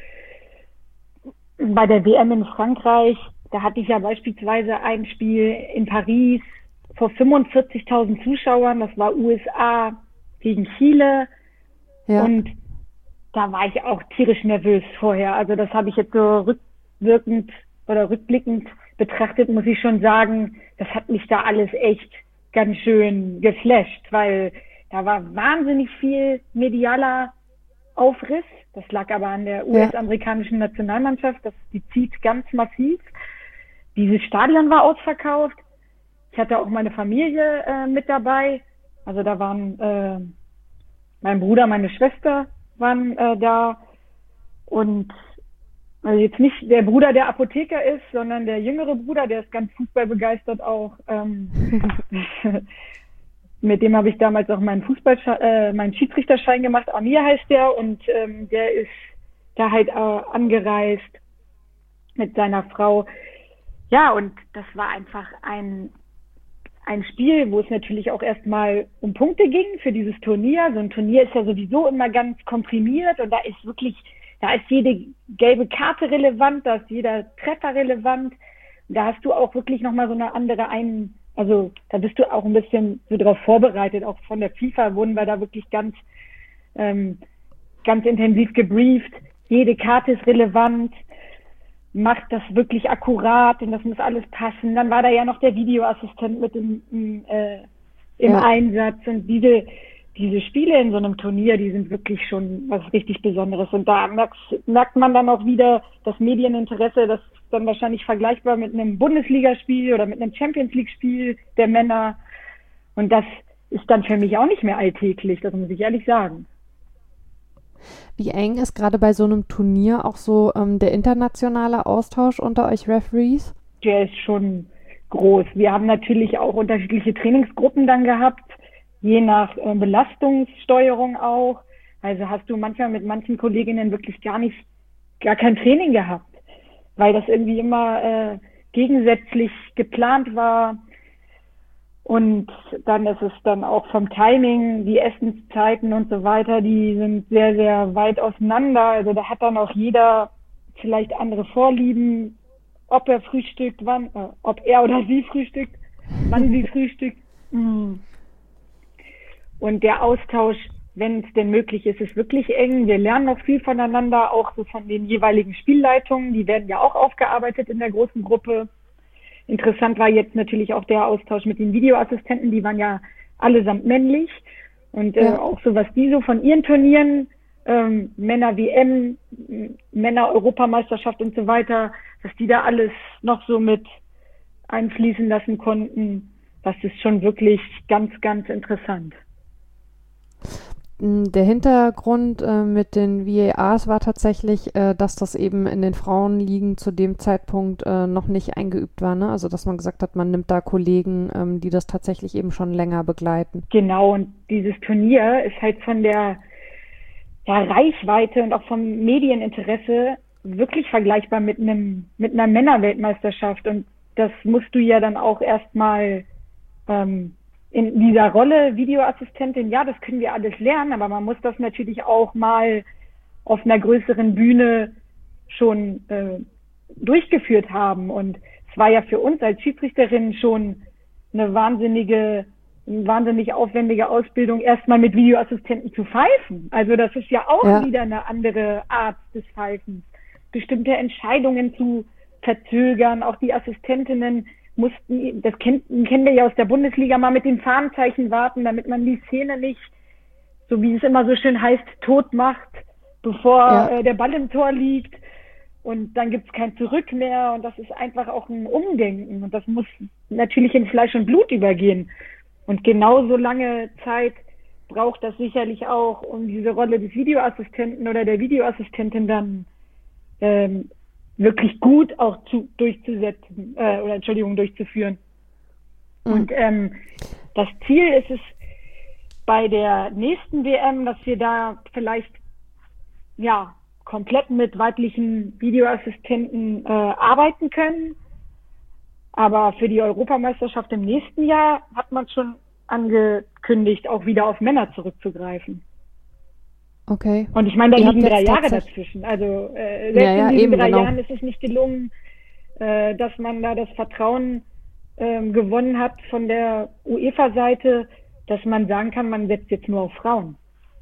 bei der W M in Frankreich, da hatte ich ja beispielsweise ein Spiel in Paris vor fünfundvierzigtausend Zuschauern, das war U S A gegen Chile ja. und da war ich auch tierisch nervös vorher. Also das habe ich jetzt so rückwirkend oder rückblickend betrachtet, muss ich schon sagen, das hat mich da alles echt ganz schön geflasht, weil da war wahnsinnig viel medialer Aufriss. Das lag aber an der U S-amerikanischen Nationalmannschaft, das, die zieht ganz massiv. Dieses Stadion war ausverkauft. Ich hatte auch meine Familie äh, mit dabei. Also da waren äh, mein Bruder, meine Schwester waren äh, da und also jetzt nicht der Bruder, der Apotheker ist, sondern der jüngere Bruder, der ist ganz fußballbegeistert auch. Ähm, mit dem habe ich damals auch meinen Fußball, äh, meinen Schiedsrichterschein gemacht. Amir heißt der und ähm, der ist da halt äh, angereist mit seiner Frau. Ja, und das war einfach ein Ein Spiel, wo es natürlich auch erstmal um Punkte ging für dieses Turnier. So ein Turnier ist ja sowieso immer ganz komprimiert und da ist wirklich, da ist jede gelbe Karte relevant, da ist jeder Treffer relevant. Und da hast du auch wirklich nochmal so eine andere ein, also da bist du auch ein bisschen so drauf vorbereitet. Auch von der FIFA wurden wir da wirklich ganz, ähm, ganz intensiv gebrieft. Jede Karte ist relevant. Macht das wirklich akkurat und das muss alles passen. Dann war da ja noch der Videoassistent mit im, im, äh, im ja. Einsatz und diese, diese Spiele in so einem Turnier, die sind wirklich schon was richtig Besonderes und da merkt, merkt man dann auch wieder das Medieninteresse, das ist dann wahrscheinlich vergleichbar mit einem Bundesligaspiel oder mit einem Champions League Spiel der Männer und das ist dann für mich auch nicht mehr alltäglich, das muss ich ehrlich sagen. Wie eng ist gerade bei so einem Turnier auch so ähm, der internationale Austausch unter euch Referees? Der ist schon groß. Wir haben natürlich auch unterschiedliche Trainingsgruppen dann gehabt, je nach äh, Belastungssteuerung auch. Also hast du manchmal mit manchen Kolleginnen wirklich gar nicht, gar kein Training gehabt, weil das irgendwie immer äh, gegensätzlich geplant war. Und dann ist es dann auch vom Timing, die Essenszeiten und so weiter, die sind sehr, sehr weit auseinander. Also da hat dann auch jeder vielleicht andere Vorlieben, ob er frühstückt, wann, äh, ob er oder sie frühstückt, wann sie frühstückt. Und der Austausch, wenn es denn möglich ist, ist wirklich eng. Wir lernen noch viel voneinander, auch so von den jeweiligen Spielleitungen. Die werden ja auch aufgearbeitet in der großen Gruppe. Interessant war jetzt natürlich auch der Austausch mit den Videoassistenten, die waren ja allesamt männlich. Und äh, ja. auch so, was die so von ihren Turnieren, ähm, Männer-W M, Männer-Europameisterschaft und so weiter, was die da alles noch so mit einfließen lassen konnten, das ist schon wirklich ganz, ganz interessant. Der Hintergrund äh, mit den V A Rs war tatsächlich, äh, dass das eben in den Frauenligen zu dem Zeitpunkt äh, noch nicht eingeübt war, ne? Also dass man gesagt hat, man nimmt da Kollegen, ähm, die das tatsächlich eben schon länger begleiten. Genau, und dieses Turnier ist halt von der, der Reichweite und auch vom Medieninteresse wirklich vergleichbar mit einem mit einer Männerweltmeisterschaft. Und das musst du ja dann auch erstmal ähm, in dieser Rolle Videoassistentin, ja, das können wir alles lernen, aber man muss das natürlich auch mal auf einer größeren Bühne schon äh, durchgeführt haben. Und es war ja für uns als Schiedsrichterin schon eine wahnsinnige, eine wahnsinnig aufwendige Ausbildung, erstmal mit Videoassistenten zu pfeifen. Also das ist ja auch ja. wieder eine andere Art des Pfeifens. Bestimmte Entscheidungen zu verzögern, auch die Assistentinnen mussten, das kennt, kennen wir ja aus der Bundesliga, mal mit dem Fahnenzeichen warten, damit man die Szene nicht, so wie es immer so schön heißt, tot macht, bevor ja. äh, der Ball im Tor liegt. Und dann gibt's kein Zurück mehr. Und das ist einfach auch ein Umdenken. Und das muss natürlich in Fleisch und Blut übergehen. Und genauso lange Zeit braucht das sicherlich auch, um diese Rolle des Videoassistenten oder der Videoassistentin dann ähm, wirklich gut auch zu, durchzusetzen, äh, oder Entschuldigung, durchzuführen. Mhm. Und ähm, das Ziel ist es bei der nächsten W M, dass wir da vielleicht ja komplett mit weiblichen Videoassistenten äh, arbeiten können. Aber für die Europameisterschaft im nächsten Jahr hat man schon angekündigt, auch wieder auf Männer zurückzugreifen. Okay. Und ich meine, da Ihr liegen drei Jahre dazwischen. Also äh, selbst ja, ja, in diesen eben, drei genau. Jahren ist es nicht gelungen, äh, dass man da das Vertrauen ähm, gewonnen hat von der UEFA-Seite, dass man sagen kann, man setzt jetzt nur auf Frauen.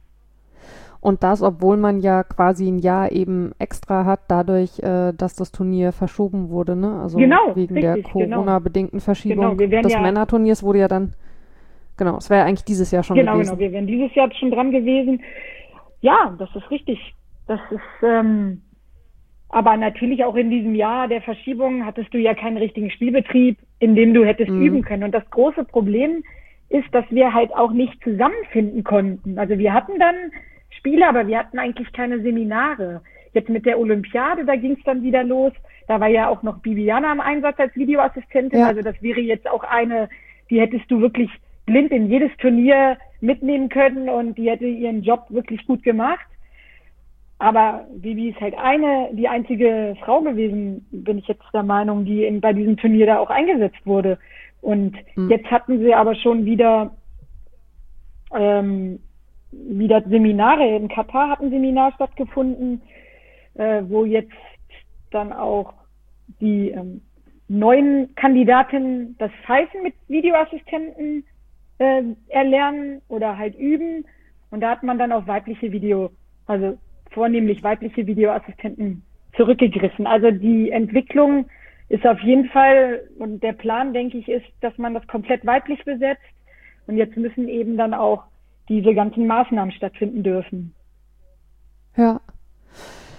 Und das, obwohl man ja quasi ein Jahr eben extra hat, dadurch, äh, dass das Turnier verschoben wurde, ne? Also genau, wegen richtig, der Corona-bedingten Verschiebung genau, des ja, Männerturniers wurde ja dann, genau, es wäre ja eigentlich dieses Jahr schon genau, gewesen. Genau, wir wären dieses Jahr schon dran gewesen. Ja, das ist richtig. Das ist, ähm, aber natürlich auch in diesem Jahr der Verschiebung hattest du ja keinen richtigen Spielbetrieb, in dem du hättest mhm. üben können. Und das große Problem ist, dass wir halt auch nicht zusammenfinden konnten. Also wir hatten dann Spiele, aber wir hatten eigentlich keine Seminare. Jetzt mit der Olympiade, da ging es dann wieder los. Da war ja auch noch Bibiana im Einsatz als Videoassistentin. Ja. Also das wäre jetzt auch eine, die hättest du wirklich blind in jedes Turnier mitnehmen können und die hätte ihren Job wirklich gut gemacht. Aber Bibi ist halt eine, die einzige Frau gewesen, bin ich jetzt der Meinung, die in, bei diesem Turnier da auch eingesetzt wurde. Und mhm. jetzt hatten sie aber schon wieder ähm, wieder Seminare. In Katar hat ein Seminar stattgefunden, äh, wo jetzt dann auch die ähm, neuen Kandidatinnen das Pfeifen mit Videoassistenten äh, erlernen oder halt üben. Und da hat man dann auf weibliche Video, also vornehmlich weibliche Videoassistenten zurückgegriffen. Also die Entwicklung ist auf jeden Fall, und der Plan, denke ich, ist, dass man das komplett weiblich besetzt. Und jetzt müssen eben dann auch diese ganzen Maßnahmen stattfinden dürfen. Ja.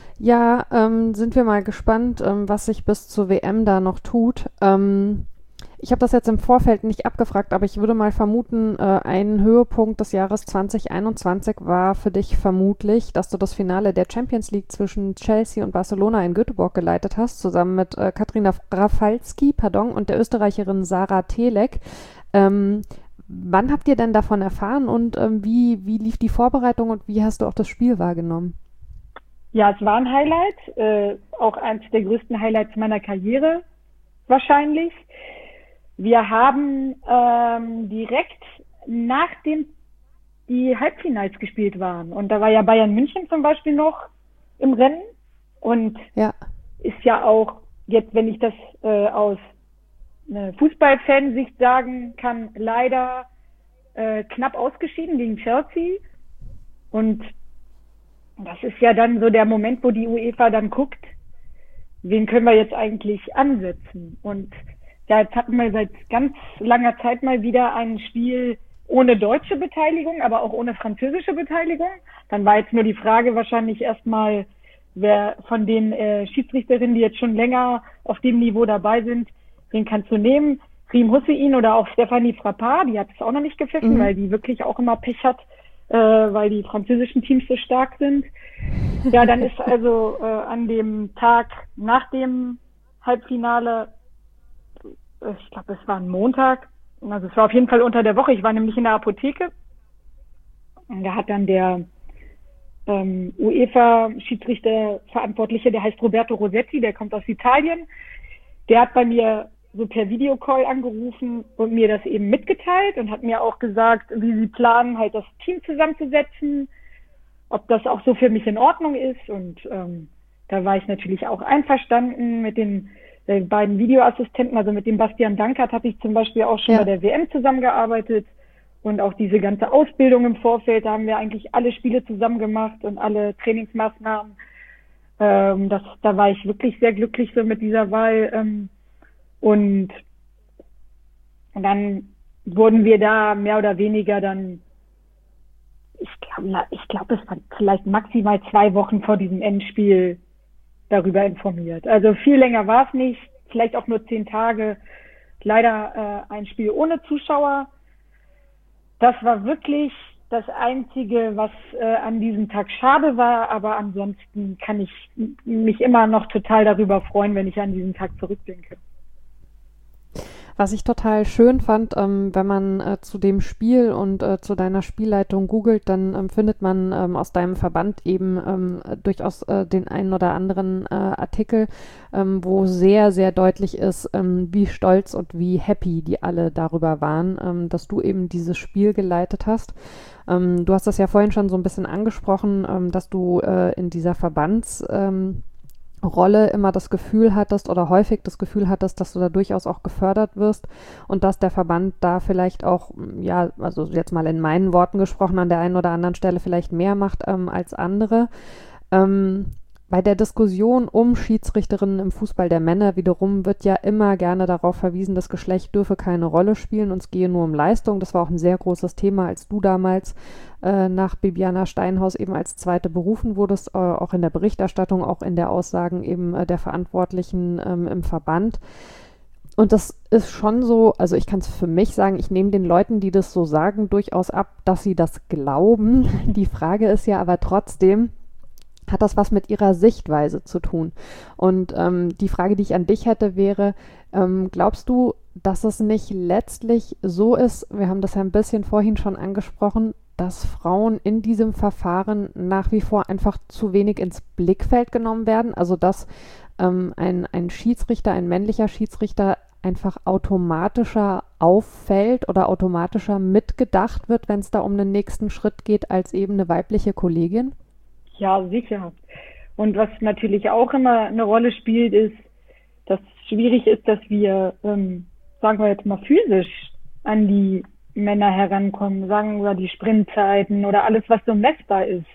Ja, ähm, sind wir mal gespannt, ähm, was sich bis zur W M da noch tut. Ähm, Ich habe das jetzt im Vorfeld nicht abgefragt, aber ich würde mal vermuten, äh, ein Höhepunkt des Jahres zwanzig einundzwanzig war für dich vermutlich, dass du das Finale der Champions League zwischen Chelsea und Barcelona in Göteborg geleitet hast, zusammen mit äh, Katrina Rafalski, pardon, und der Österreicherin Sarah Telek. Ähm, wann habt ihr denn davon erfahren und ähm, wie, wie lief die Vorbereitung und wie hast du auch das Spiel wahrgenommen? Ja, es war ein Highlight, äh, auch eines der größten Highlights meiner Karriere wahrscheinlich. Wir haben ähm, direkt nachdem die Halbfinals gespielt waren, und da war ja Bayern München zum Beispiel noch im Rennen und Ja. ist ja auch jetzt, wenn ich das äh, aus äh, Fußballfansicht sagen kann, leider äh, knapp ausgeschieden gegen Chelsea. Und das ist ja dann so der Moment, wo die UEFA dann guckt, wen können wir jetzt eigentlich ansetzen? Und ja, jetzt hatten wir seit ganz langer Zeit mal wieder ein Spiel ohne deutsche Beteiligung, aber auch ohne französische Beteiligung. Dann war jetzt nur die Frage wahrscheinlich erstmal, wer von den äh, Schiedsrichterinnen, die jetzt schon länger auf dem Niveau dabei sind, wen kannst du nehmen? Riem Hussein oder auch Stephanie Frappard, die hat es auch noch nicht gepfiffen, mhm. weil die wirklich auch immer Pech hat, äh, weil die französischen Teams so stark sind. Ja, dann ist also äh, an dem Tag nach dem Halbfinale, ich glaube, es war ein Montag, also es war auf jeden Fall unter der Woche, ich war nämlich in der Apotheke und da hat dann der ähm, UEFA-Schiedsrichter-Verantwortliche, der heißt Roberto Rossetti, der kommt aus Italien, der hat bei mir so per Videocall angerufen und mir das eben mitgeteilt und hat mir auch gesagt, wie sie planen, halt das Team zusammenzusetzen, ob das auch so für mich in Ordnung ist und ähm, da war ich natürlich auch einverstanden mit den äh, beiden Videoassistenten, also mit dem Bastian Dankert hatte ich zum Beispiel auch schon ja. bei der W M zusammengearbeitet und auch diese ganze Ausbildung im Vorfeld, da haben wir eigentlich alle Spiele zusammen gemacht und alle Trainingsmaßnahmen. Ähm, das, da war ich wirklich sehr glücklich so mit dieser Wahl ähm, und, und dann wurden wir da mehr oder weniger dann, ich glaube, ich glaube, es war vielleicht maximal zwei Wochen vor diesem Endspiel darüber informiert. Also viel länger war es nicht, vielleicht auch nur zehn Tage. Leider äh, ein Spiel ohne Zuschauer. Das war wirklich das Einzige, was äh, an diesem Tag schade war, aber ansonsten kann ich mich immer noch total darüber freuen, wenn ich an diesen Tag zurückdenke. Was ich total schön fand, ähm, wenn man äh, zu dem Spiel und äh, zu deiner Spielleitung googelt, dann ähm, findet man ähm, aus deinem Verband eben ähm, durchaus äh, den einen oder anderen äh, Artikel, ähm, wo sehr, sehr deutlich ist, ähm, wie stolz und wie happy die alle darüber waren, ähm, dass du eben dieses Spiel geleitet hast. Ähm, du hast das ja vorhin schon so ein bisschen angesprochen, ähm, dass du äh, in dieser Verbands- ähm, Rolle immer das Gefühl hattest oder häufig das Gefühl hattest, dass du da durchaus auch gefördert wirst und dass der Verband da vielleicht auch, ja, also jetzt mal in meinen Worten gesprochen, an der einen oder anderen Stelle vielleicht mehr macht ähm, als andere. Ähm, bei der Diskussion um Schiedsrichterinnen im Fußball der Männer wiederum wird ja immer gerne darauf verwiesen, das Geschlecht dürfe keine Rolle spielen und es gehe nur um Leistung. Das war auch ein sehr großes Thema, als du damals äh, nach Bibiana Steinhaus eben als Zweite berufen wurdest, äh, auch in der Berichterstattung, auch in der Aussagen eben äh, der Verantwortlichen ähm, im Verband. Und das ist schon so, also ich kann es für mich sagen, ich nehme den Leuten, die das so sagen, durchaus ab, dass sie das glauben. Die Frage ist ja aber trotzdem, hat das was mit ihrer Sichtweise zu tun? Und ähm, die Frage, die ich an dich hätte, wäre, ähm, glaubst du, dass es nicht letztlich so ist, wir haben das ja ein bisschen vorhin schon angesprochen, dass Frauen in diesem Verfahren nach wie vor einfach zu wenig ins Blickfeld genommen werden? Also dass ähm, ein, ein Schiedsrichter, ein männlicher Schiedsrichter einfach automatischer auffällt oder automatischer mitgedacht wird, wenn es da um den nächsten Schritt geht, als eben eine weibliche Kollegin? Ja, sicher. Und was natürlich auch immer eine Rolle spielt, ist, dass es schwierig ist, dass wir, ähm, sagen wir jetzt mal, physisch an die Männer herankommen, sagen wir die Sprintzeiten oder alles, was so messbar ist.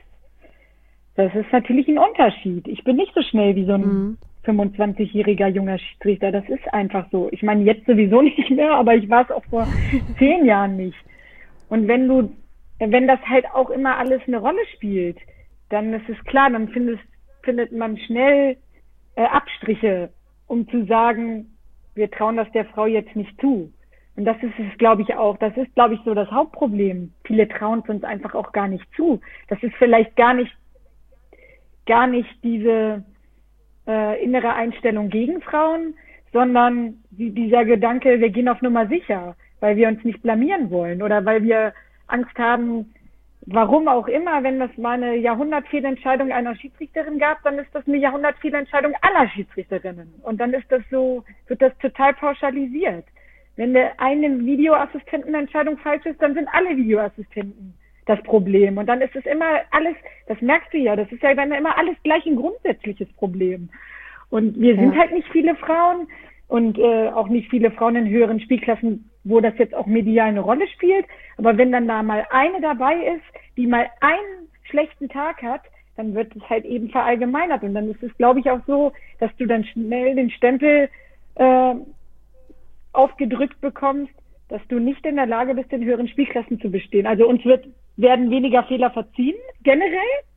Das ist natürlich ein Unterschied. Ich bin nicht so schnell wie so ein mhm. fünfundzwanzigjähriger junger Schiedsrichter. Das ist einfach so. Ich meine, jetzt sowieso nicht mehr, aber ich war es auch vor zehn Jahren nicht. Und wenn du, wenn das halt auch immer alles eine Rolle spielt, dann ist es klar, dann findest, findet man schnell äh, Abstriche, um zu sagen, wir trauen das der Frau jetzt nicht zu. Und das ist es, glaube ich, auch. Das ist, glaube ich, so das Hauptproblem. Viele trauen es uns einfach auch gar nicht zu. Das ist vielleicht gar nicht, gar nicht diese äh, innere Einstellung gegen Frauen, sondern die, dieser Gedanke, wir gehen auf Nummer sicher, weil wir uns nicht blamieren wollen oder weil wir Angst haben, warum auch immer, wenn es mal eine Jahrhundertfehlentscheidung einer Schiedsrichterin gab, dann ist das eine Jahrhundertfehlentscheidung aller Schiedsrichterinnen. Und dann ist das so, wird das total pauschalisiert. Wenn der eine Videoassistentenentscheidung falsch ist, dann sind alle Videoassistenten das Problem. Und dann ist es immer alles, das merkst du ja, das ist ja dann immer alles gleich ein grundsätzliches Problem. Und wir sind ja halt nicht viele Frauen und äh, auch nicht viele Frauen in höheren Spielklassen, wo das jetzt auch medial eine Rolle spielt. Aber wenn dann da mal eine dabei ist, die mal einen schlechten Tag hat, dann wird es halt eben verallgemeinert. Und dann ist es, glaube ich, auch so, dass du dann schnell den Stempel äh, aufgedrückt bekommst, dass du nicht in der Lage bist, in höheren Spielklassen zu bestehen. Also uns wird, werden weniger Fehler verziehen, generell.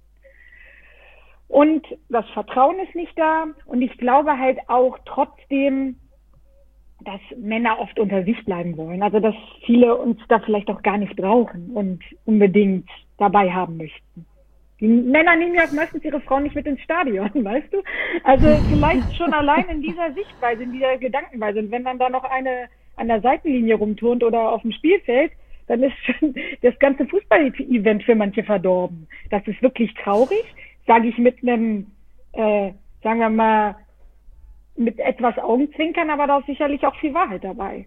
Und das Vertrauen ist nicht da. Und ich glaube halt auch trotzdem, dass Männer oft unter sich bleiben wollen. Also dass viele uns da vielleicht auch gar nicht brauchen und unbedingt dabei haben möchten. Die Männer nehmen ja meistens ihre Frauen nicht mit ins Stadion, weißt du? Also vielleicht schon allein in dieser Sichtweise, in dieser Gedankenweise. Und wenn dann da noch eine an der Seitenlinie rumturnt oder auf dem Spielfeld, dann ist schon das ganze Fußball-Event für manche verdorben. Das ist wirklich traurig, sage ich mit einem, äh, sagen wir mal, mit etwas Augenzwinkern, aber da ist sicherlich auch viel Wahrheit dabei.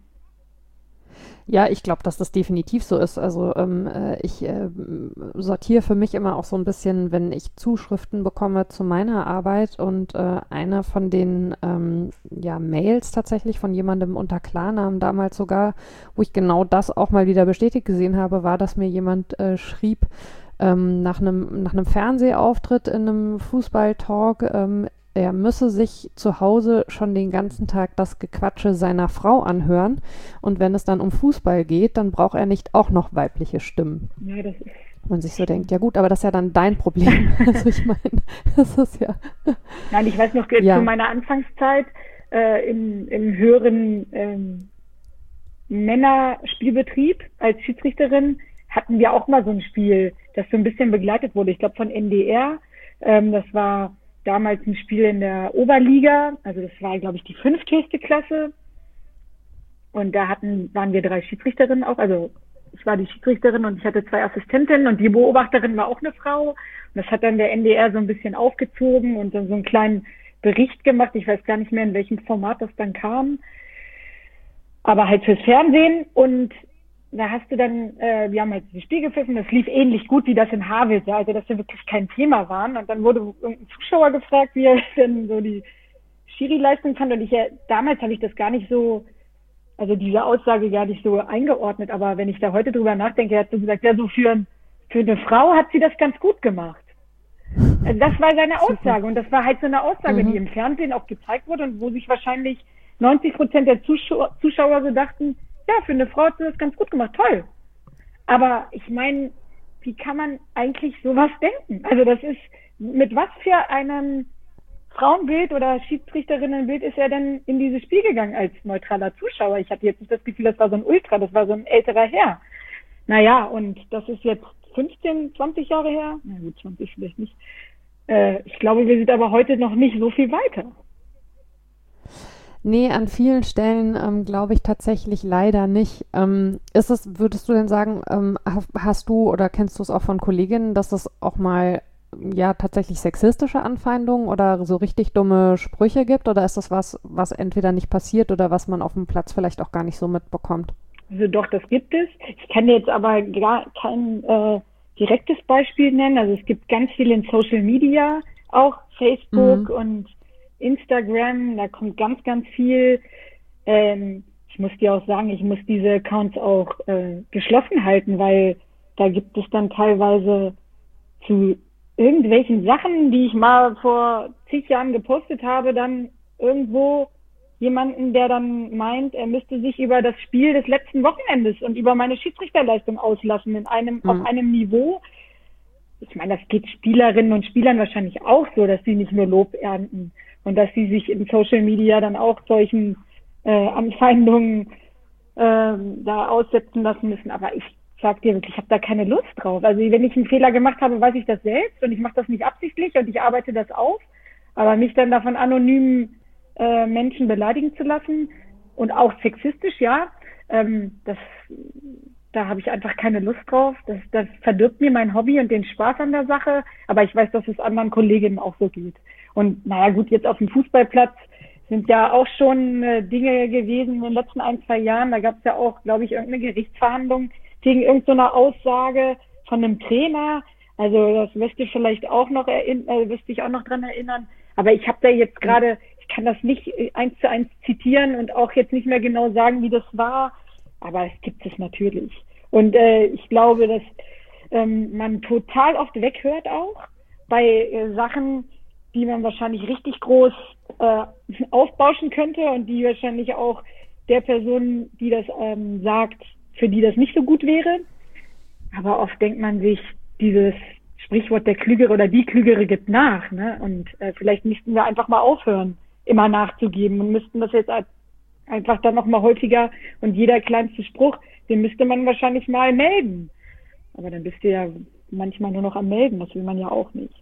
Ja, ich glaube, dass das definitiv so ist. Also ähm, äh, ich äh, sortiere für mich immer auch so ein bisschen, wenn ich Zuschriften bekomme zu meiner Arbeit und äh, eine von den ähm, ja, Mails tatsächlich von jemandem unter Klarnamen damals sogar, wo ich genau das auch mal wieder bestätigt gesehen habe, war, dass mir jemand äh, schrieb, ähm, nach einem nach einem Fernsehauftritt in einem Fußballtalk, ähm, er müsse sich zu Hause schon den ganzen Tag das Gequatsche seiner Frau anhören. Und wenn es dann um Fußball geht, dann braucht er nicht auch noch weibliche Stimmen. Ja, das ist... Man sich so denkt, ja gut, aber das ist ja dann dein Problem. Also ich meine, das ist ja... Nein, ich weiß noch, ja. Zu meiner Anfangszeit äh, im, im höheren ähm, Männerspielbetrieb als Schiedsrichterin hatten wir auch mal so ein Spiel, das so ein bisschen begleitet wurde. Ich glaube von N D R. Ähm, das war damals ein Spiel in der Oberliga, also das war, glaube ich, die fünfthöchste Klasse. Und da hatten, waren wir drei Schiedsrichterinnen auch, also ich war die Schiedsrichterin und ich hatte zwei Assistentinnen und die Beobachterin war auch eine Frau. Und das hat dann der N D R so ein bisschen aufgezogen und dann so einen kleinen Bericht gemacht. Ich weiß gar nicht mehr, in welchem Format das dann kam. Aber halt fürs Fernsehen. Und da hast du dann, äh, wir haben halt das Spiel gepfiffen, das lief ähnlich gut wie das in Havelse, also dass wir wirklich kein Thema waren. Und dann wurde irgendein Zuschauer gefragt, wie er denn so die Schiri-Leistung fand. Und ich, ja, damals habe ich das gar nicht so, also diese Aussage gar nicht so eingeordnet. Aber wenn ich da heute drüber nachdenke, er hat so gesagt, ja, so für, für eine Frau hat sie das ganz gut gemacht. Also das war seine Aussage. Und das war halt so eine Aussage, mhm. die im Fernsehen auch gezeigt wurde und wo sich wahrscheinlich neunzig Prozent der Zuschauer, Zuschauer so dachten, ja, für eine Frau hat sie das ganz gut gemacht, toll. Aber ich meine, wie kann man eigentlich sowas denken? Also das ist, mit was für einem Frauenbild oder Schiedsrichterinnenbild ist er denn in dieses Spiel gegangen als neutraler Zuschauer? Ich hatte jetzt nicht das Gefühl, das war so ein Ultra, das war so ein älterer Herr. Naja, und das ist jetzt fünfzehn, zwanzig Jahre her. Na gut, zwanzig vielleicht nicht. Äh, ich glaube, wir sind aber heute noch nicht so viel weiter. Nee, an vielen Stellen ähm, glaube ich tatsächlich leider nicht. Ähm, ist es, würdest du denn sagen, ähm, hast du oder kennst du es auch von Kolleginnen, dass es auch mal ja tatsächlich sexistische Anfeindungen oder so richtig dumme Sprüche gibt? Oder ist das was, was entweder nicht passiert oder was man auf dem Platz vielleicht auch gar nicht so mitbekommt? Also doch, das gibt es. Ich kann jetzt aber gar kein äh, direktes Beispiel nennen. Also es gibt ganz viel in Social Media, auch Facebook mhm. und Instagram, da kommt ganz, ganz viel. Ähm, ich muss dir auch sagen, ich muss diese Accounts auch äh, geschlossen halten, weil da gibt es dann teilweise zu irgendwelchen Sachen, die ich mal vor zig Jahren gepostet habe, dann irgendwo jemanden, der dann meint, er müsste sich über das Spiel des letzten Wochenendes und über meine Schiedsrichterleistung auslassen in einem, mhm. auf einem Niveau. Ich meine, das geht Spielerinnen und Spielern wahrscheinlich auch so, dass sie nicht nur Lob ernten und dass sie sich in Social Media dann auch solchen äh, Anfeindungen äh, da aussetzen lassen müssen. Aber ich sag dir wirklich, ich habe da keine Lust drauf. Also wenn ich einen Fehler gemacht habe, weiß ich das selbst und ich mache das nicht absichtlich und ich arbeite das auf. Aber mich dann davon anonymen äh, Menschen beleidigen zu lassen und auch sexistisch, ja, ähm, das, da habe ich einfach keine Lust drauf. Das, das verdirbt mir mein Hobby und den Spaß an der Sache. Aber ich weiß, dass es anderen Kolleginnen auch so geht. Und naja gut, jetzt auf dem Fußballplatz sind ja auch schon äh, Dinge gewesen in den letzten ein, zwei Jahren. Da gab es ja auch, glaube ich, irgendeine Gerichtsverhandlung gegen irgendeine Aussage von einem Trainer. Also das wirst du vielleicht auch noch erinnern, äh, wirst dich auch noch dran erinnern. Aber ich habe da jetzt gerade, ich kann das nicht eins zu eins zitieren und auch jetzt nicht mehr genau sagen, wie das war. Aber es gibt es natürlich. Und äh, ich glaube, dass ähm, man total oft weghört auch bei äh, Sachen, die man wahrscheinlich richtig groß äh, aufbauschen könnte und die wahrscheinlich auch der Person, die das ähm, sagt, für die das nicht so gut wäre. Aber oft denkt man sich, dieses Sprichwort, der Klügere oder die Klügere gibt nach. Ne? Und äh, vielleicht müssten wir einfach mal aufhören, immer nachzugeben und müssten das jetzt einfach dann noch mal häufiger und jeder kleinste Spruch, den müsste man wahrscheinlich mal melden. Aber dann bist du ja manchmal nur noch am Melden, das will man ja auch nicht.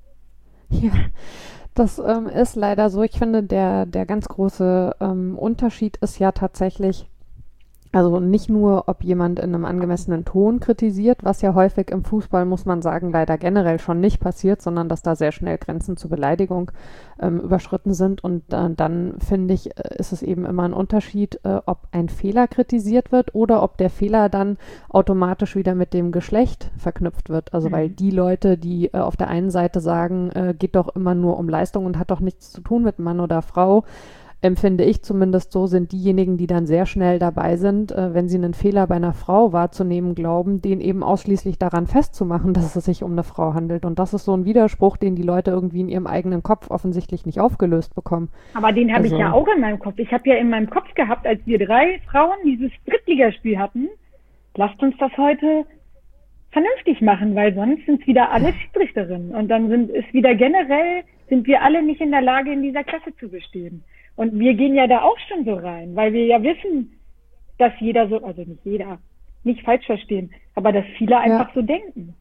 Ja, das ähm, ist leider so. Ich finde, der, der ganz große ähm, Unterschied ist ja tatsächlich, also nicht nur, ob jemand in einem angemessenen Ton kritisiert, was ja häufig im Fußball, muss man sagen, leider generell schon nicht passiert, sondern dass da sehr schnell Grenzen zur Beleidigung ähm, überschritten sind. Und äh, dann, finde ich, ist es eben immer ein Unterschied, äh, ob ein Fehler kritisiert wird oder ob der Fehler dann automatisch wieder mit dem Geschlecht verknüpft wird. Also mhm. weil die Leute, die äh, auf der einen Seite sagen, äh, geht doch immer nur um Leistung und hat doch nichts zu tun mit Mann oder Frau, empfinde ich zumindest so, sind diejenigen, die dann sehr schnell dabei sind, äh, wenn sie einen Fehler bei einer Frau wahrzunehmen glauben, den eben ausschließlich daran festzumachen, dass es sich um eine Frau handelt. Und das ist so ein Widerspruch, den die Leute irgendwie in ihrem eigenen Kopf offensichtlich nicht aufgelöst bekommen. Aber den habe also, ich ja auch in meinem Kopf. Ich habe ja in meinem Kopf gehabt, als wir drei Frauen dieses Drittligaspiel hatten, lasst uns das heute vernünftig machen, weil sonst sind es wieder alle Schiedsrichterinnen. Und dann sind es wieder generell, sind wir alle nicht in der Lage, in dieser Klasse zu bestehen. Und wir gehen ja da auch schon so rein, weil wir ja wissen, dass jeder so, also nicht jeder, nicht falsch verstehen, aber dass viele einfach ja. so denken.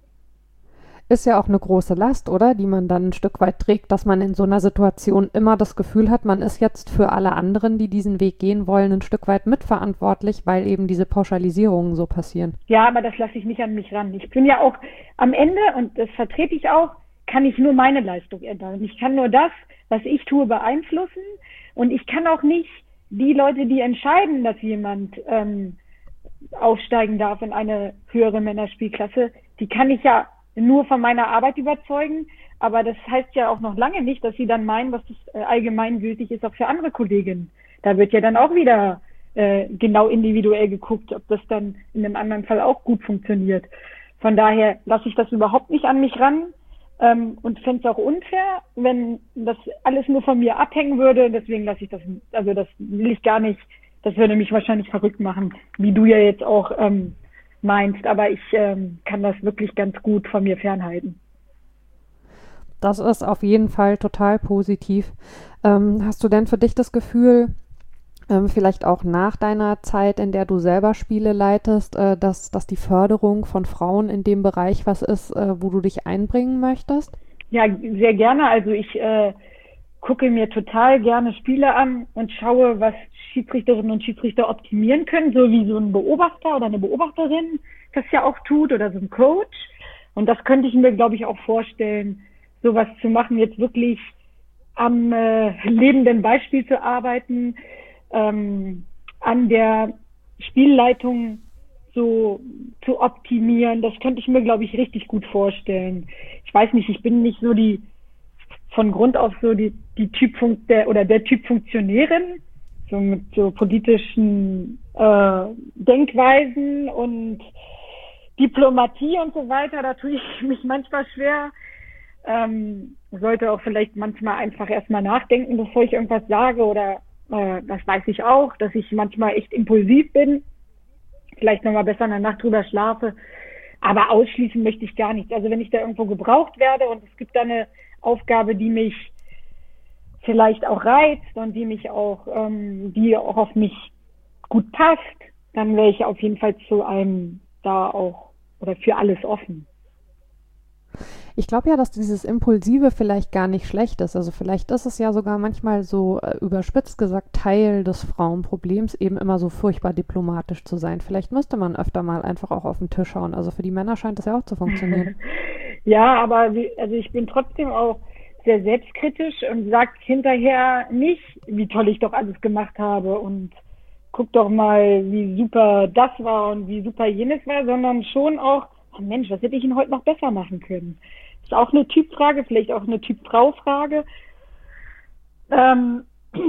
Ist ja auch eine große Last, oder? Die man dann ein Stück weit trägt, dass man in so einer Situation immer das Gefühl hat, man ist jetzt für alle anderen, die diesen Weg gehen wollen, ein Stück weit mitverantwortlich, weil eben diese Pauschalisierungen so passieren. Ja, aber das lasse ich nicht an mich ran. Ich bin ja auch am Ende, und das vertrete ich auch, kann ich nur meine Leistung ändern. Ich kann nur das, was ich tue, beeinflussen. Und ich kann auch nicht die Leute, die entscheiden, dass jemand ähm, aufsteigen darf in eine höhere Männerspielklasse, die kann ich ja nur von meiner Arbeit überzeugen. Aber das heißt ja auch noch lange nicht, dass sie dann meinen, was das äh, allgemeingültig ist, auch für andere Kolleginnen. Da wird ja dann auch wieder äh, genau individuell geguckt, ob das dann in einem anderen Fall auch gut funktioniert. Von daher lasse ich das überhaupt nicht an mich ran. Ähm, und fände es auch unfair, wenn das alles nur von mir abhängen würde. Deswegen lasse ich das, also das will ich gar nicht. Das würde mich wahrscheinlich verrückt machen, wie du ja jetzt auch ähm, meinst. Aber ich ähm, kann das wirklich ganz gut von mir fernhalten. Das ist auf jeden Fall total positiv. Ähm, hast du denn für dich das Gefühl, ähm, vielleicht auch nach deiner Zeit, in der du selber Spiele leitest, äh, dass, dass die Förderung von Frauen in dem Bereich was ist, äh, wo du dich einbringen möchtest? Ja, sehr gerne. Also ich äh, gucke mir total gerne Spiele an und schaue, was Schiedsrichterinnen und Schiedsrichter optimieren können, so wie so ein Beobachter oder eine Beobachterin das ja auch tut oder so ein Coach. Und das könnte ich mir, glaube ich, auch vorstellen, sowas zu machen, jetzt wirklich am äh, lebenden Beispiel zu arbeiten, ähm, an der Spielleitung so zu optimieren. Das könnte ich mir, glaube ich, richtig gut vorstellen. Ich weiß nicht, ich bin nicht so die, von Grund auf so die, die Typ der, oder der Typ Funktionärin, so mit so politischen äh, Denkweisen und Diplomatie und so weiter. Da tue ich mich manchmal schwer. Ähm, sollte auch vielleicht manchmal einfach erstmal nachdenken, bevor ich irgendwas sage, oder äh, das weiß ich auch, dass ich manchmal echt impulsiv bin, vielleicht nochmal besser in der Nacht drüber schlafe, aber ausschließen möchte ich gar nicht. Also wenn ich da irgendwo gebraucht werde und es gibt da eine Aufgabe, die mich vielleicht auch reizt und die mich auch, ähm, die auch auf mich gut passt, dann wäre ich auf jeden Fall zu einem da auch oder für alles offen. Ich glaube ja, dass dieses Impulsive vielleicht gar nicht schlecht ist. Also vielleicht ist es ja sogar manchmal so äh, überspitzt gesagt Teil des Frauenproblems, eben immer so furchtbar diplomatisch zu sein. Vielleicht müsste man öfter mal einfach auch auf den Tisch schauen. Also für die Männer scheint das ja auch zu funktionieren. Ja, aber wie, also ich bin trotzdem auch sehr selbstkritisch und sag hinterher nicht, wie toll ich doch alles gemacht habe und guck doch mal, wie super das war und wie super jenes war, sondern schon auch, oh Mensch, was hätte ich denn heute noch besser machen können? Ist auch eine Typfrage, vielleicht auch eine Typ-Frau-Frage. Ähm,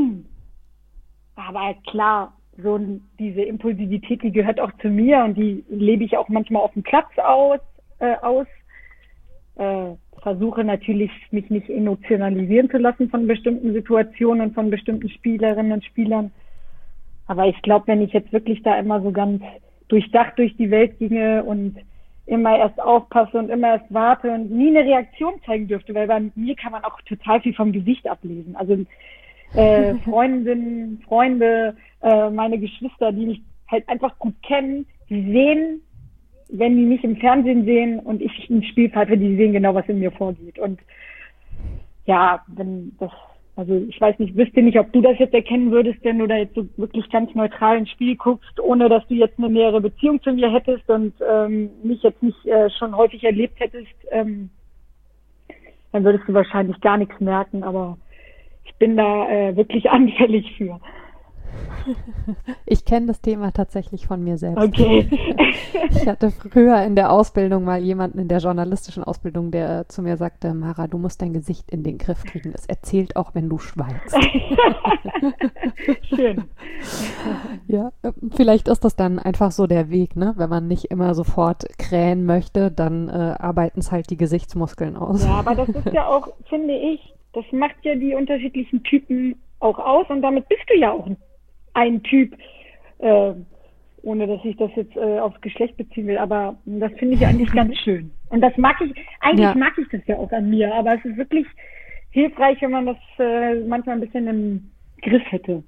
aber klar, so diese Impulsivität, die gehört auch zu mir und die lebe ich auch manchmal auf dem Platz aus. Äh, aus. Äh, versuche natürlich, mich nicht emotionalisieren zu lassen von bestimmten Situationen und von bestimmten Spielerinnen und Spielern. Aber ich glaube, wenn ich jetzt wirklich da immer so ganz durchdacht durch die Welt ginge und immer erst aufpasse und immer erst warte und nie eine Reaktion zeigen dürfte, weil bei mir kann man auch total viel vom Gesicht ablesen. Also äh, Freundinnen, Freunde, äh, meine Geschwister, die mich halt einfach gut kennen, die sehen, wenn die mich im Fernsehen sehen und ich ein Spiel pfeife, die sehen genau, was in mir vorgeht. Und ja, wenn das, also ich weiß nicht, wüsste nicht, ob du das jetzt erkennen würdest, wenn du da jetzt so wirklich ganz neutral ins Spiel guckst, ohne dass du jetzt eine nähere Beziehung zu mir hättest und ähm, mich jetzt nicht äh, schon häufig erlebt hättest, ähm, dann würdest du wahrscheinlich gar nichts merken, aber ich bin da äh, wirklich anfällig für. Ich kenne das Thema tatsächlich von mir selbst. Okay. Ich hatte früher in der Ausbildung mal jemanden in der journalistischen Ausbildung, der zu mir sagte, Mara, du musst dein Gesicht in den Griff kriegen. Es erzählt auch, wenn du schweigst. Schön. Ja, vielleicht ist das dann einfach so der Weg, ne? Wenn man nicht immer sofort krähen möchte, dann äh, arbeiten es halt die Gesichtsmuskeln aus. Ja, aber das ist ja auch, finde ich, das macht ja die unterschiedlichen Typen auch aus und damit bist du ja auch ein ein Typ, äh, ohne dass ich das jetzt äh, aufs Geschlecht beziehen will, aber das finde ich eigentlich ganz schön. Und das mag ich, eigentlich ja. mag ich das ja auch an mir, aber es ist wirklich hilfreich, wenn man das äh, manchmal ein bisschen im Griff hätte.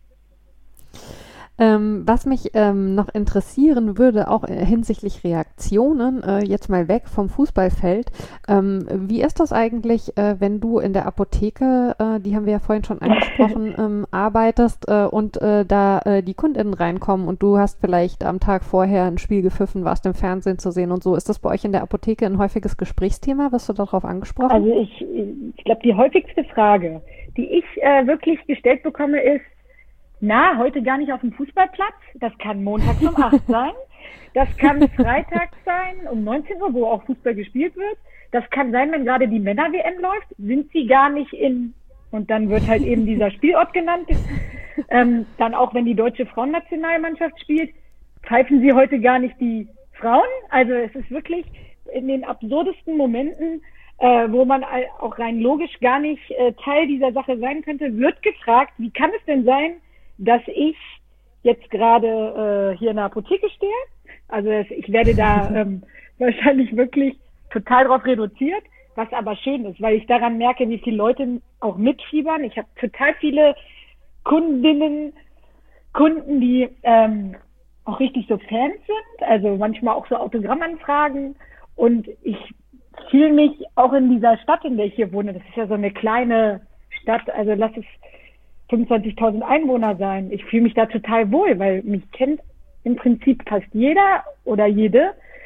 Ähm, was mich ähm, noch interessieren würde, auch äh, hinsichtlich Reaktionen, äh, jetzt mal weg vom Fußballfeld. Ähm, wie ist das eigentlich, äh, wenn du in der Apotheke, äh, die haben wir ja vorhin schon angesprochen, ähm, arbeitest äh, und äh, da äh, die KundInnen reinkommen und du hast vielleicht am Tag vorher ein Spiel gepfiffen, warst im Fernsehen zu sehen und so. Ist das bei euch in der Apotheke ein häufiges Gesprächsthema? Wirst du darauf angesprochen? Also ich, ich glaube, die häufigste Frage, die ich äh, wirklich gestellt bekomme, ist, na, heute gar nicht auf dem Fußballplatz. Das kann montags um acht sein. Das kann freitags sein um neunzehn Uhr, wo auch Fußball gespielt wird. Das kann sein, wenn gerade die Männer-W M läuft, sind sie gar nicht in, und dann wird halt eben dieser Spielort genannt. Ähm, dann auch, wenn die deutsche Frauennationalmannschaft spielt, pfeifen sie heute gar nicht die Frauen. Also es ist wirklich in den absurdesten Momenten, äh, wo man auch rein logisch gar nicht äh, Teil dieser Sache sein könnte, wird gefragt, wie kann es denn sein, dass ich jetzt gerade äh, hier in der Apotheke stehe. Also es, ich werde da ähm, wahrscheinlich wirklich total drauf reduziert, was aber schön ist, weil ich daran merke, wie viele Leute auch mitfiebern. Ich habe total viele Kundinnen, Kunden, die ähm, auch richtig so Fans sind, also manchmal auch so Autogrammanfragen. Und ich fühle mich auch in dieser Stadt, in der ich hier wohne, das ist ja so eine kleine Stadt, also lass es fünfundzwanzigtausend Einwohner sein. Ich fühle mich da total wohl, weil mich kennt im Prinzip fast jeder oder jede.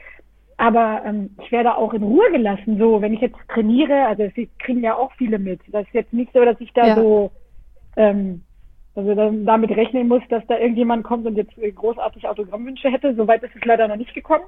Aber ähm, ich werde auch in Ruhe gelassen. So, wenn ich jetzt trainiere, also das kriegen ja auch viele mit. Das ist jetzt nicht so, dass ich da ja. so ähm, also dann damit rechnen muss, dass da irgendjemand kommt und jetzt großartig Autogrammwünsche hätte. Soweit ist es leider noch nicht gekommen.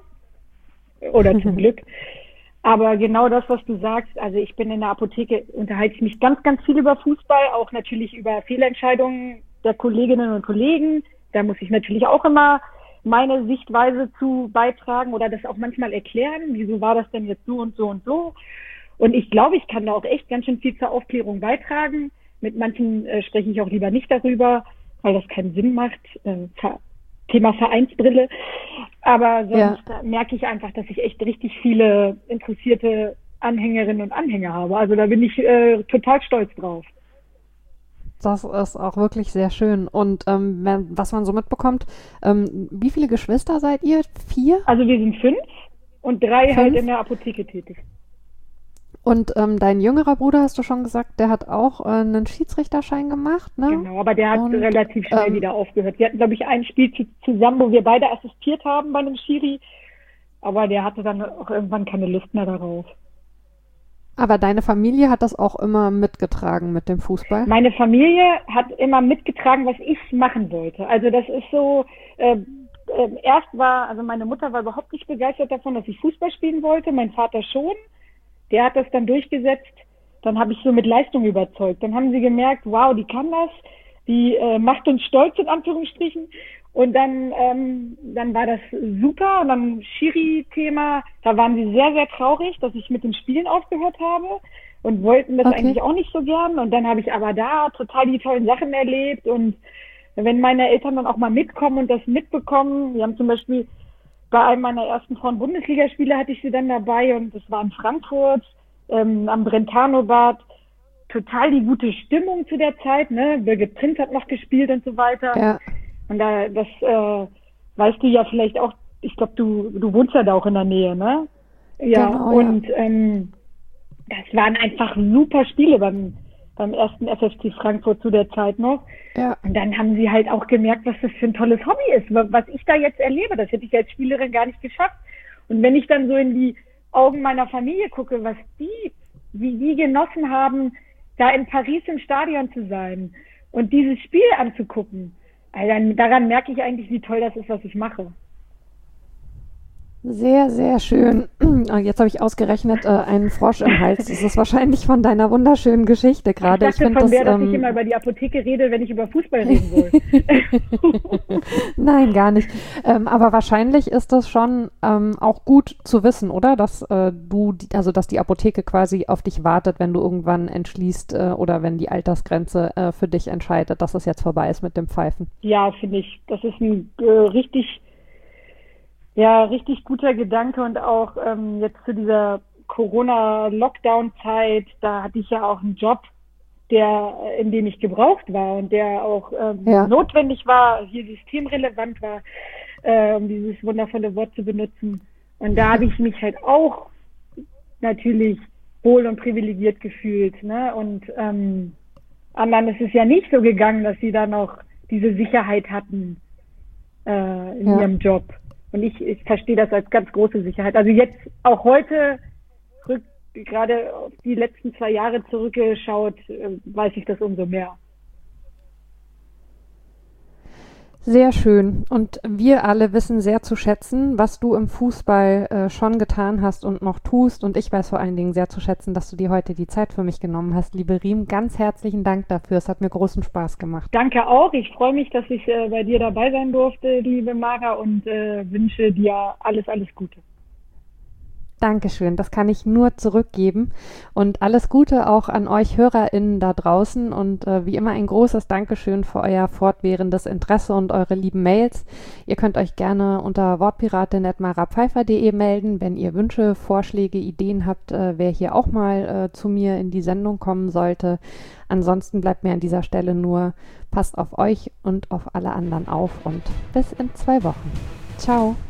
Oder zum Glück. Aber genau das, was du sagst, also ich bin in der Apotheke, unterhalte ich mich ganz, ganz viel über Fußball, auch natürlich über Fehlentscheidungen der Kolleginnen und Kollegen. Da muss ich natürlich auch immer meine Sichtweise zu beitragen oder das auch manchmal erklären. Wieso war das denn jetzt so und so und so? Und ich glaube, ich kann da auch echt ganz schön viel zur Aufklärung beitragen. Mit manchen äh, spreche ich auch lieber nicht darüber, weil das keinen Sinn macht. Äh, Thema Vereinsbrille. Aber sonst ja. merke ich einfach, dass ich echt richtig viele interessierte Anhängerinnen und Anhänger habe. Also da bin ich äh, total stolz drauf. Das ist auch wirklich sehr schön. Und ähm, wenn, was man so mitbekommt, ähm, wie viele Geschwister seid ihr? Vier? Also wir sind fünf und drei Fünf? halt in der Apotheke tätig. Und ähm, dein jüngerer Bruder, hast du schon gesagt, der hat auch äh, einen Schiedsrichterschein gemacht, ne? Genau, aber der hat Und, relativ schnell ähm, wieder aufgehört. Wir hatten, glaube ich, ein Spiel zu, zusammen, wo wir beide assistiert haben bei einem Schiri, aber der hatte dann auch irgendwann keine Lust mehr darauf. Aber deine Familie hat das auch immer mitgetragen mit dem Fußball? Meine Familie hat immer mitgetragen, was ich machen wollte. Also das ist so, äh, äh, erst war, also meine Mutter war überhaupt nicht begeistert davon, dass ich Fußball spielen wollte, mein Vater schon. Der hat das dann durchgesetzt. Dann habe ich so mit Leistung überzeugt. Dann haben sie gemerkt, wow, die kann das, die äh, macht uns stolz in Anführungsstrichen. Und dann, ähm, dann war das super. Und dann Schiri-Thema, da waren sie sehr, sehr traurig, dass ich mit dem Spielen aufgehört habe und wollten das Okay. eigentlich auch nicht so gern. Und dann habe ich aber da total die tollen Sachen erlebt. Und wenn meine Eltern dann auch mal mitkommen und das mitbekommen, wir haben zum Beispiel bei einem meiner ersten Frauen-Bundesligaspiele hatte ich sie dann dabei und das war in Frankfurt ähm, am Brentano-Bad. Total die gute Stimmung zu der Zeit, ne? Birgit Prinz hat noch gespielt und so weiter. Ja. Und da, das äh, weißt du ja vielleicht auch, ich glaube, du, du wohnst ja da auch in der Nähe, ne? Ja, Genau, und ähm, das waren einfach super Spiele beim, beim ersten F F C Frankfurt zu der Zeit noch. Ja. Und dann haben sie halt auch gemerkt, was das für ein tolles Hobby ist, wa- was ich da jetzt erlebe. Das hätte ich als Spielerin gar nicht geschafft. Und wenn ich dann so in die Augen meiner Familie gucke, was die, wie die genossen haben, da in Paris im Stadion zu sein und dieses Spiel anzugucken, also dann, daran merke ich eigentlich, wie toll das ist, was ich mache. Sehr, sehr schön. Ah, Jetzt habe ich ausgerechnet äh, einen Frosch im Hals. Das ist wahrscheinlich von deiner wunderschönen Geschichte Ich gerade. dachte find von der, dass ich ähm, immer über die Apotheke rede, wenn ich über Fußball reden will. Nein, gar nicht. Ähm, aber wahrscheinlich ist das schon ähm, auch gut zu wissen, oder? Dass äh, du, die, also dass die Apotheke quasi auf dich wartet, wenn du irgendwann entschließt äh, oder wenn die Altersgrenze äh, für dich entscheidet, dass es jetzt vorbei ist mit dem Pfeifen. Ja, finde ich. Das ist ein äh, richtig, ja, richtig guter Gedanke und auch ähm, jetzt zu dieser Corona-Lockdown-Zeit, da hatte ich ja auch einen Job, der, in dem ich gebraucht war und der auch ähm, Ja. notwendig war, hier systemrelevant war, äh, um dieses wundervolle Wort zu benutzen. Und da habe ich mich halt auch natürlich wohl und privilegiert gefühlt, ne? Und ähm, anderen ist es ja nicht so gegangen, dass sie da noch diese Sicherheit hatten äh, in Ja. ihrem Job. Und ich, ich verstehe das als ganz große Sicherheit. Also jetzt auch heute, rück, gerade auf die letzten zwei Jahre zurückgeschaut, äh, weiß ich das umso mehr. Sehr schön. Und wir alle wissen sehr zu schätzen, was du im Fußball äh, schon getan hast und noch tust. Und ich weiß vor allen Dingen sehr zu schätzen, dass du dir heute die Zeit für mich genommen hast. Liebe Riem, ganz herzlichen Dank dafür. Es hat mir großen Spaß gemacht. Danke auch. Ich freue mich, dass ich äh, bei dir dabei sein durfte, liebe Mara, und äh, wünsche dir alles, alles Gute. Dankeschön, das kann ich nur zurückgeben und alles Gute auch an euch HörerInnen da draußen und äh, wie immer ein großes Dankeschön für euer fortwährendes Interesse und eure lieben Mails. Ihr könnt euch gerne unter wortpiratin at marapfeifer punkt de melden, wenn ihr Wünsche, Vorschläge, Ideen habt, äh, wer hier auch mal äh, zu mir in die Sendung kommen sollte. Ansonsten bleibt mir an dieser Stelle nur, passt auf euch und auf alle anderen auf und bis in zwei Wochen. Ciao.